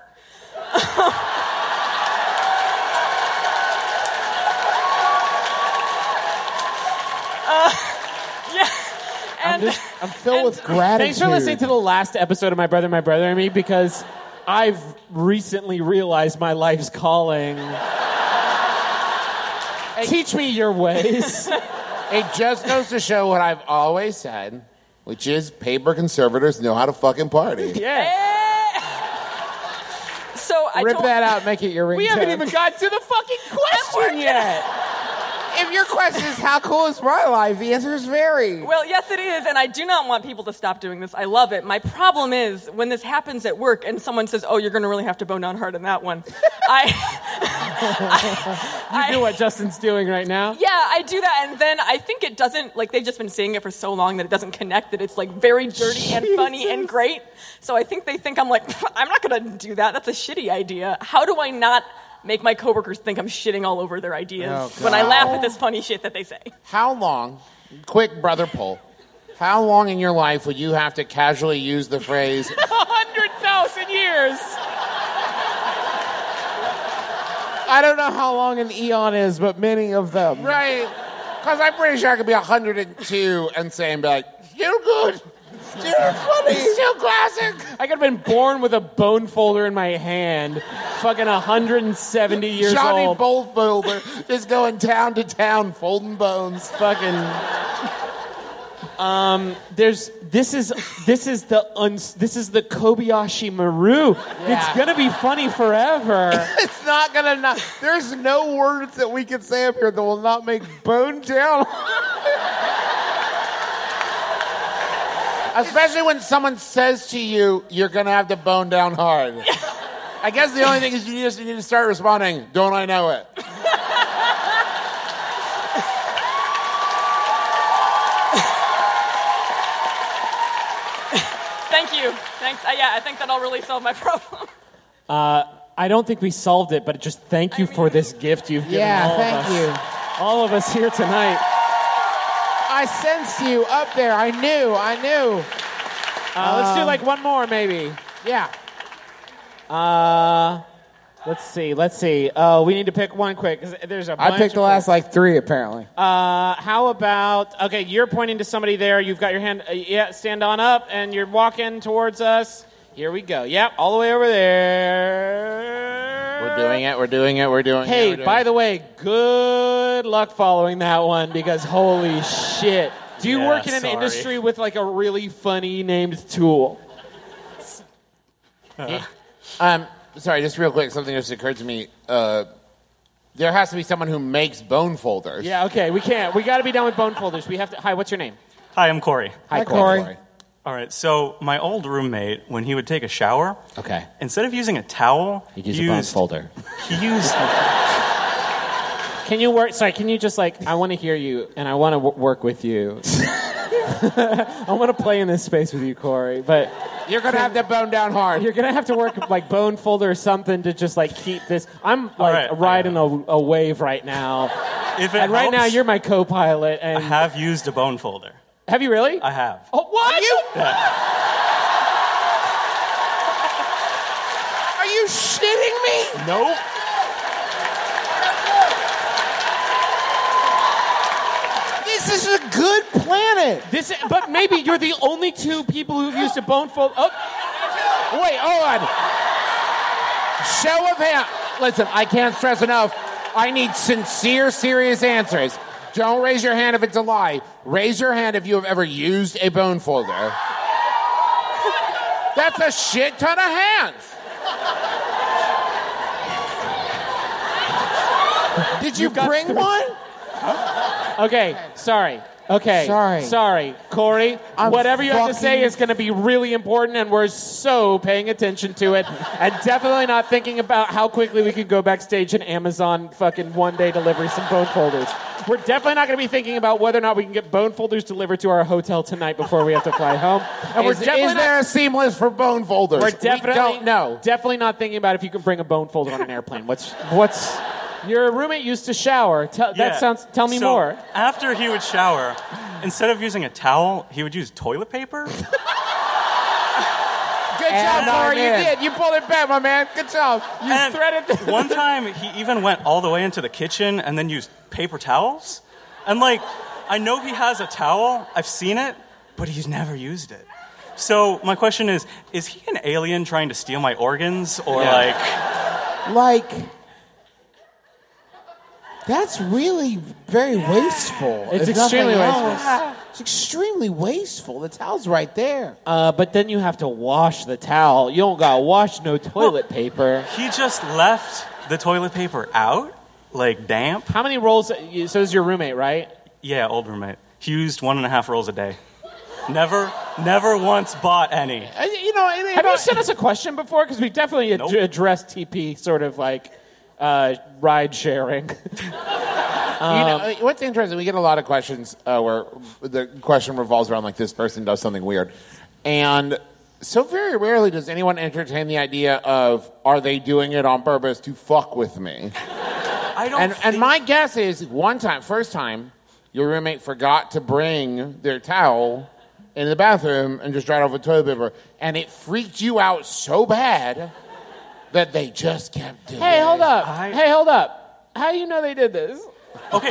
I'm filled with gratitude. Thanks for listening to the last episode of My Brother and Me, because I've recently realized my life's calling. Teach me your ways. It just goes to show what I've always said, which is paper conservators know how to fucking party. Yeah. So I Rip that out and make it your ringtone. We haven't even got to the fucking question yet. If your question is how cool is my life, the answer is very. Well, yes, it is, and I do not want people to stop doing this. I love it. My problem is when this happens at work and someone says, "Oh, you're going to really have to bone down hard on that one." You do what Justin's doing right now? Yeah, I do that, and then I think it doesn't, they've just been saying it for so long that it doesn't connect, that it's very dirty and funny and great. So I think they think I'm I'm not going to do that. That's a shitty idea. How do I not make my coworkers think I'm shitting all over their ideas when I laugh at this funny shit that they say? How long, quick brother poll, how long in your life would you have to casually use the phrase 100,000 years? I don't know how long an eon is, but many of them. Right. Because I'm pretty sure I could be 102 and say and be like, still good. Still funny. Still classic. I could have been born with a bone folder in my hand, fucking 170 years Johnny old. Bone Folder, just going town to town, folding bones. Fucking. This is the Kobayashi Maru. Yeah. It's gonna be funny forever. It's not gonna not. There's no words that we can say up here that will not make bone down. Especially when someone says to you, "You're gonna have to bone down hard." I guess the only thing is you just need to start responding, don't I know it? Thank you. Thanks. I think that'll really solve my problem. I don't think we solved it, but just thank you for this gift you've given all of us. Thank you. All of us here tonight. I sensed you up there. I knew. Let's do like one more, maybe. Yeah. Let's see. Oh, we need to pick one quick. 'Cause there's a bunch I picked the last like 3, apparently. How about, okay, you're pointing to somebody there. You've got your hand, stand on up, and you're walking towards us. Here we go. Yep, all the way over there. We're doing it. Hey, by the way, good luck following that one, because holy shit. Do you work in an industry with like a really funny named tool? Sorry, just real quick, something just occurred to me. There has to be someone who makes bone folders. Yeah, okay, we can't. We got to be done with bone folders. We have to. Hi, what's your name? Hi, I'm Corey. Hi, Corey. All right, so my old roommate, when he would take a shower, instead of using a towel, he used a bone folder. He used... Can you work? Sorry, can you just I want to hear you, and I want to work with you. I want to play in this space with you, Corey, but... You're going to have to bone down hard. You're going to have to work like bone folder or something to just keep this... I'm riding a wave right now. Right now, you're my co-pilot. And I have used a bone folder. Have you really? I have. Oh, what? Are you shitting me? Nope. This is a good planet. But maybe you're the only 2 people who've used a bone folder. Oh. Wait, hold on. Show of hands. Listen, I can't stress enough. I need sincere, serious answers. Don't raise your hand if it's a lie. Raise your hand if you have ever used a bone folder. That's a shit ton of hands. Did you bring one? Okay, sorry. Okay. Sorry. Corey, whatever you have to say is going to be really important, and we're so paying attention to it. And definitely not thinking about how quickly we can go backstage and Amazon fucking one-day delivery some bone folders. We're definitely not going to be thinking about whether or not we can get bone folders delivered to our hotel tonight before we have to fly home. And is there a seamless for bone folders? We don't know. Definitely not thinking about if you can bring a bone folder on an airplane. What's... Your roommate used to shower. Tell me more. After he would shower, instead of using a towel, he would use toilet paper. Good job, Corey. You did. You pulled it back, my man. Good job. You threaded the... One time, he even went all the way into the kitchen and then used paper towels. And, I know he has a towel. I've seen it, but he's never used it. So my question is he an alien trying to steal my organs? Or, That's really very wasteful. It's extremely wasteful. It's extremely wasteful. The towel's right there. But then you have to wash the towel. You don't got to wash no toilet paper. He just left the toilet paper out, damp. How many rolls? So is your roommate, right? Yeah, old roommate. He used 1.5 rolls a day. Never once bought any. Have you sent us a question before? Because we definitely addressed TP sort of ride sharing. What's interesting, we get a lot of questions where the question revolves around this person does something weird. And so very rarely does anyone entertain the idea of, are they doing it on purpose to fuck with me? And my guess is first time, your roommate forgot to bring their towel into the bathroom and just dried off with toilet paper. And it freaked you out so bad that they just kept doing it. Hey, hold up. How do you know they did this? Okay,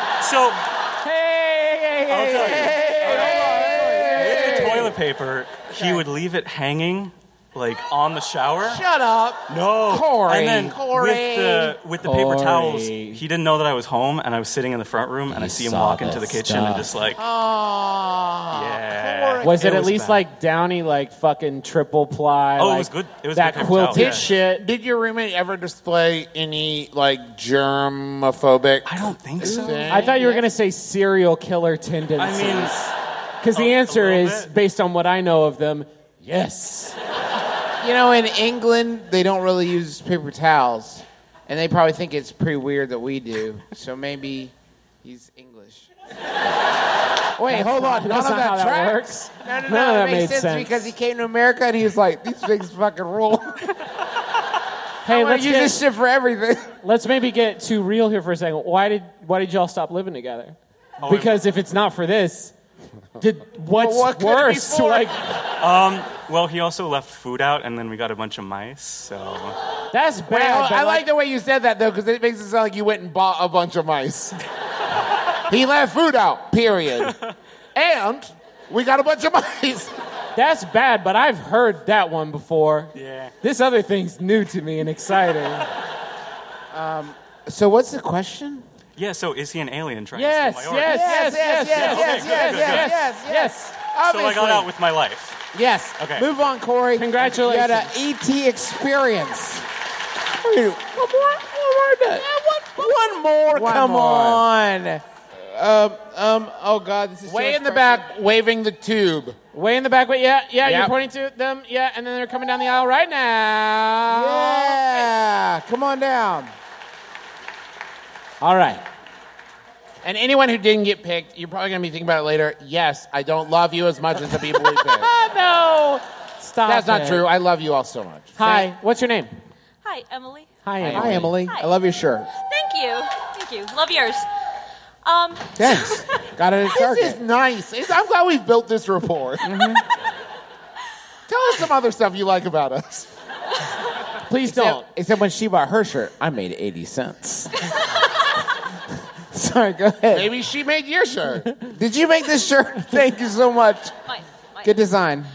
with the toilet paper, he would leave it hanging, on the shower. Shut up. No. Corey. And then with the paper towels, he didn't know that I was home, and I was sitting in the front room, and I see him walk into the kitchen and just Oh, yeah. Corey. Was it at least Downy, fucking triple ply? Oh, it was good. It was that good quilted towel. shit. Did your roommate ever display any germophobic? I don't think so. I thought you were going to say serial killer tendencies. Because the answer is, based on what I know of them, yes. in England, they don't really use paper towels. And they probably think it's pretty weird that we do. So maybe he's English. Wait, hold on. None of that tracks. No, that makes sense because he came to America and he was like, these things fucking rule. Hey, let's use this shit for everything. Let's maybe get too real here for a second. Why did y'all stop living together? Because if it's not for this, what's worse? Well, he also left food out, and then we got a bunch of mice. So that's bad. I like the way you said that though, because it makes it sound like you went and bought a bunch of mice. He left food out. Period. And we got a bunch of mice. That's bad, but I've heard that one before. Yeah. This other thing's new to me and exciting. So what's the question? Yeah, so is he an alien trying Yes, to steal my organs? yes. So I got out with my life. Yes. Okay. Move on, Corey. Congratulations. You had an E.T. experience. One more. Come on. Oh God, this is way in the back, waving the tube. Way in the back. Yeah. You're pointing to them. Yeah, and then they're coming down the aisle right now. Yeah. Come on down. All right. And anyone who didn't get picked, you're probably going to be thinking about it later. Yes, I don't love you as much as the people who picked. No. Stop. That's not true. I love you all so much. Hi. What's your name? Hi, Emily. Hi, Emily. Hi. I love your shirt. Thank you. Love yours. Thanks. Got it at Target. This is nice. I'm glad we've built this rapport. Mm-hmm. Tell us some other stuff you like about us. Please don't. Except when she bought her shirt, I made 80 cents. Sorry, go ahead. Maybe she made your shirt. Did you make this shirt? Thank you so much. Mine. Good design.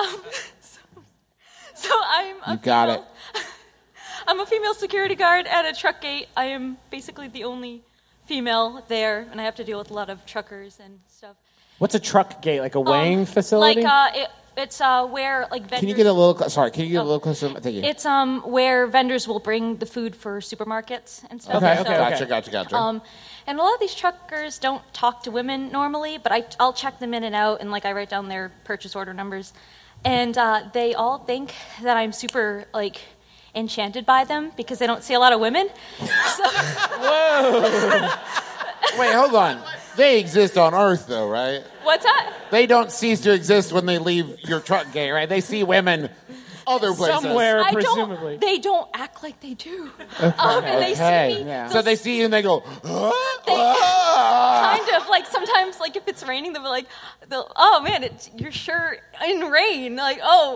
So I'm a You got female. I'm a female security guard at a truck gate. I am basically the only female there, and I have to deal with a lot of truckers and stuff. What's a truck gate? Like a weighing facility? It's where like vendors. Can you get a little? Sorry, can you get a little closer? Thank you. It's where vendors will bring the food for supermarkets and stuff. Okay. Gotcha. And a lot of these truckers don't talk to women normally, but I'll check them in and out, and I write down their purchase order numbers, and they all think that I'm super enchanted by them because they don't see a lot of women. So. Whoa! Wait, hold on. They exist on Earth, though, right? What's that? They don't cease to exist when they leave your truck gate, right? They see women other places. Somewhere, presumably. They don't act like they do. And they see me. Yeah. So they see you and they go, Kind of sometimes if it's raining, they'll be like, "Oh man, it's your shirt in rain." But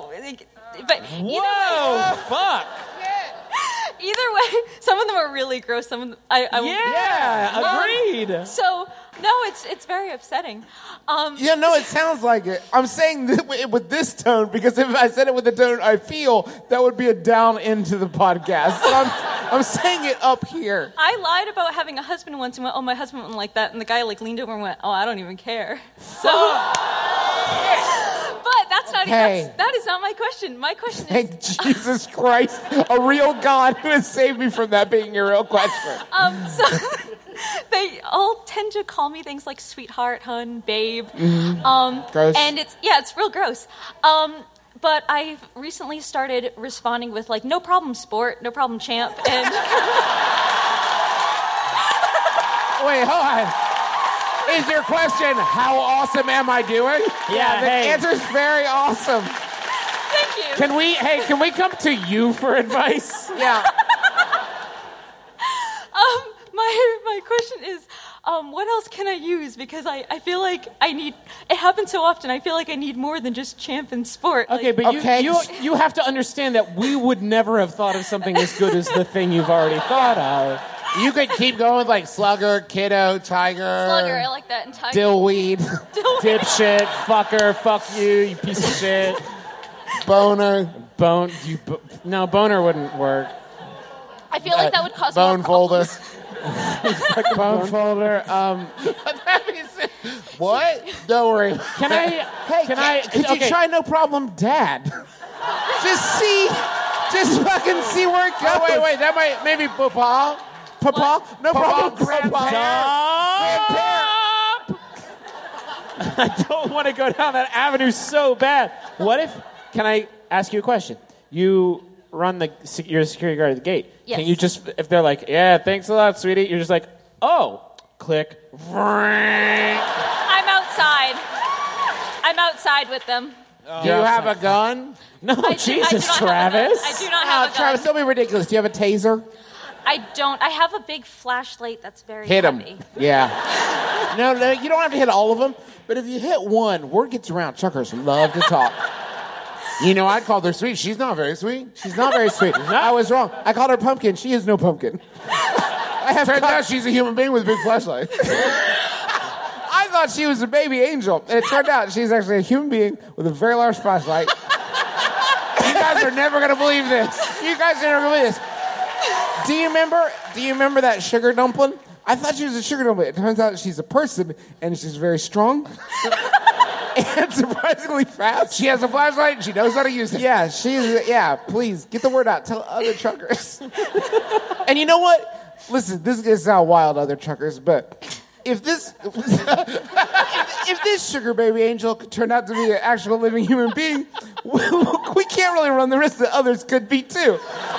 Whoa, fuck. Either way, some of them are really gross. Some of them, agreed. So no, it's very upsetting. It sounds like it. I'm saying it with this tone because if I said it with the tone I feel, that would be a down into the podcast. So I'm saying it up here. I lied about having a husband once and went, "Oh, my husband wouldn't like that," and the guy leaned over and went, "Oh, I don't even care." So, but that's not. That is not my question. My question is. Thank Jesus Christ, a real God who has saved me from that being your real question. So they all tend to call me things like sweetheart, hun, babe. Gross. And it's real gross. But I've recently started responding with no problem, sport, no problem, champ, and. Wait, hold on. Is your question, how awesome am I doing? Yeah, the answer's very awesome. Thank you. Can we come to you for advice? Yeah. My question is, what else can I use? Because I feel like I need. It happens so often. I feel like I need more than just champ and sport. Okay, but you have to understand that we would never have thought of something as good as the thing you've already thought of. You could keep going with slugger, kiddo, tiger. Slugger, I like that. And tiger. Dillweed. Dipshit, fucker, fuck you piece of shit. Boner. No, boner wouldn't work. I feel like that would cause bone more folder. Bone folder. What? Don't worry. Could you try No Problem Dad? Just fucking see where it goes. Oh, wait, that might, maybe Papa? Papa? No problem, Grandpa. I don't want to go down that avenue so bad. Can I ask you a question? you run you're a security guard at the gate. Yes. Can you just, if they're like, yeah, thanks a lot, sweetie, you're just like, oh, click. I'm outside. I'm outside with them. Do you have a gun? No, Jesus, Travis. I do not have a gun. Travis, don't be ridiculous. Do you have a taser? I don't. I have a big flashlight that's very Hit him. heavy. Yeah. No, you don't have to hit all of them. But if you hit one, word gets around. Chuckers love to talk. You know, I called her sweet. She's not very sweet. She's not very sweet. I was wrong. I called her pumpkin. She is no pumpkin. Turns out she's a human being with a big flashlight. I thought she was a baby angel. And it turned out she's actually a human being with a very large flashlight. You guys are never going to believe this. You guys are never going to believe this. Do you remember that sugar dumpling? I thought she was a sugar dumpling. It turns out she's a person, and she's very strong and surprisingly fast. She has a flashlight, and she knows how to use it. Yeah, please, get the word out. Tell other truckers. And you know what? Listen, this is going to sound wild, other truckers, but if this sugar baby angel turned out to be an actual living human being, we can't really run the risk that others could be, too.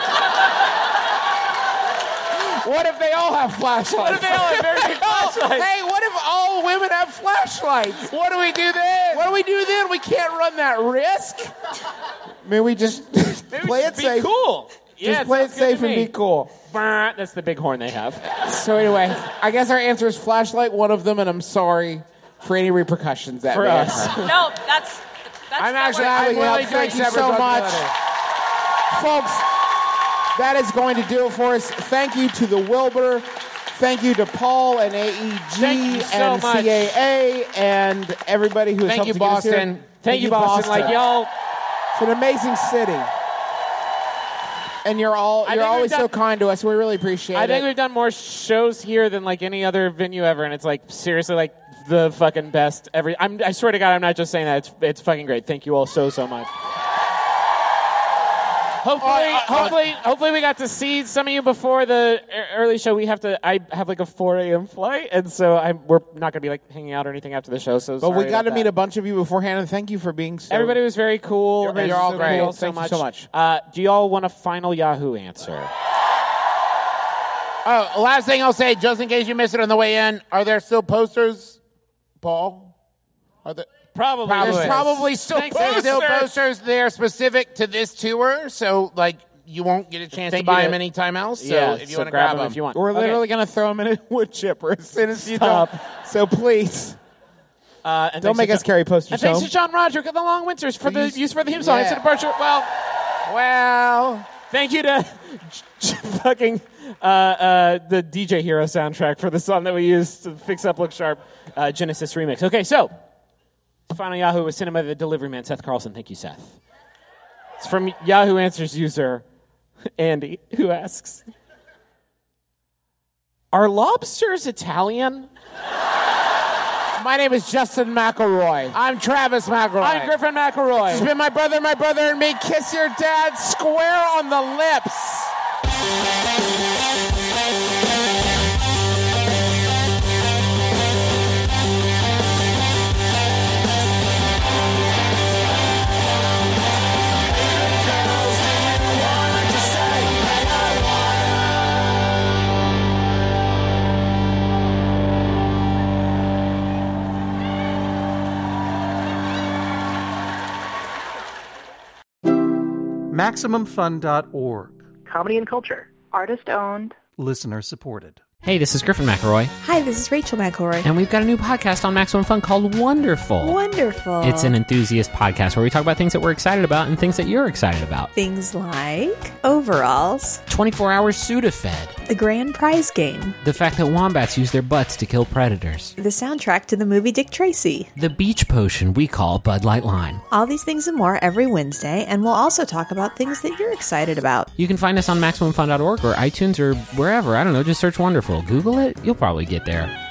What if they all have flashlights? What if they all have very big flashlights? Hey, what if all women have flashlights? What do we do then? We can't run that risk. Maybe we just play it safe. Be cool. Just play it safe and be cool. That's the big horn they have. So anyway, I guess our answer is flashlight, one of them, and I'm sorry for any repercussions that may occur. No, that's I'm really thank you so much. Folks, that is going to do it for us. Thank you to the Wilbur. Thank you to Paul and AEG and CAA and everybody who has helped to get us here. Boston. Thank you, Boston. Like, y'all. It's an amazing city. And you're always so kind to us. We really appreciate it. I think we've done more shows here than like any other venue ever, and it's like seriously like the fucking best. I swear to God, I'm not just saying that. It's fucking great. Thank you all so much. Hopefully we got to see some of you before the early show. I have like a 4 a.m. flight, and so we're not going to be like hanging out or anything after the show. So, but we got to meet a bunch of you beforehand, and thank you for being so. Everybody was very cool. You're all great. Cool. Thank you so much. Do you all want a final Yahoo answer? Oh, last thing I'll say, just in case you missed it on the way in, are there still posters, Paul? Are there? Probably. There's probably still posters there specific to this tour, so like you won't get a chance to buy them anytime else. So if you want to grab them if you want. We're literally going to throw them in a wood chipper as soon as you stop. So please. And don't make us carry posters and thanks to John Roderick of the Long Winters for the use for the theme song. It's a departure. Well, thank you to fucking the DJ Hero soundtrack for the song that we used to fix up Look Sharp Genesis remix. Okay, so final Yahoo was sent in by the delivery man, Seth Carlson. Thank you, Seth. It's from Yahoo Answers user Andy, who asks, are lobsters Italian? My name is Justin McElroy. I'm Travis McElroy. I'm Griffin McElroy. It's been my brother, and me. Kiss your dad square on the lips. MaximumFun.org. Comedy and culture. Artist owned. Listener supported. Hey, this is Griffin McElroy. Hi, this is Rachel McElroy. And we've got a new podcast on Maximum Fun called Wonderful. Wonderful. It's an enthusiast podcast where we talk about things that we're excited about and things that you're excited about. Things like overalls, 24-hour Sudafed, the grand prize game, the fact that wombats use their butts to kill predators, the soundtrack to the movie Dick Tracy, the beach potion we call Bud Light Lime. All these things and more every Wednesday, and we'll also talk about things that you're excited about. You can find us on MaximumFun.org or iTunes or wherever. I don't know, just search Wonderful. Google it, you'll probably get there.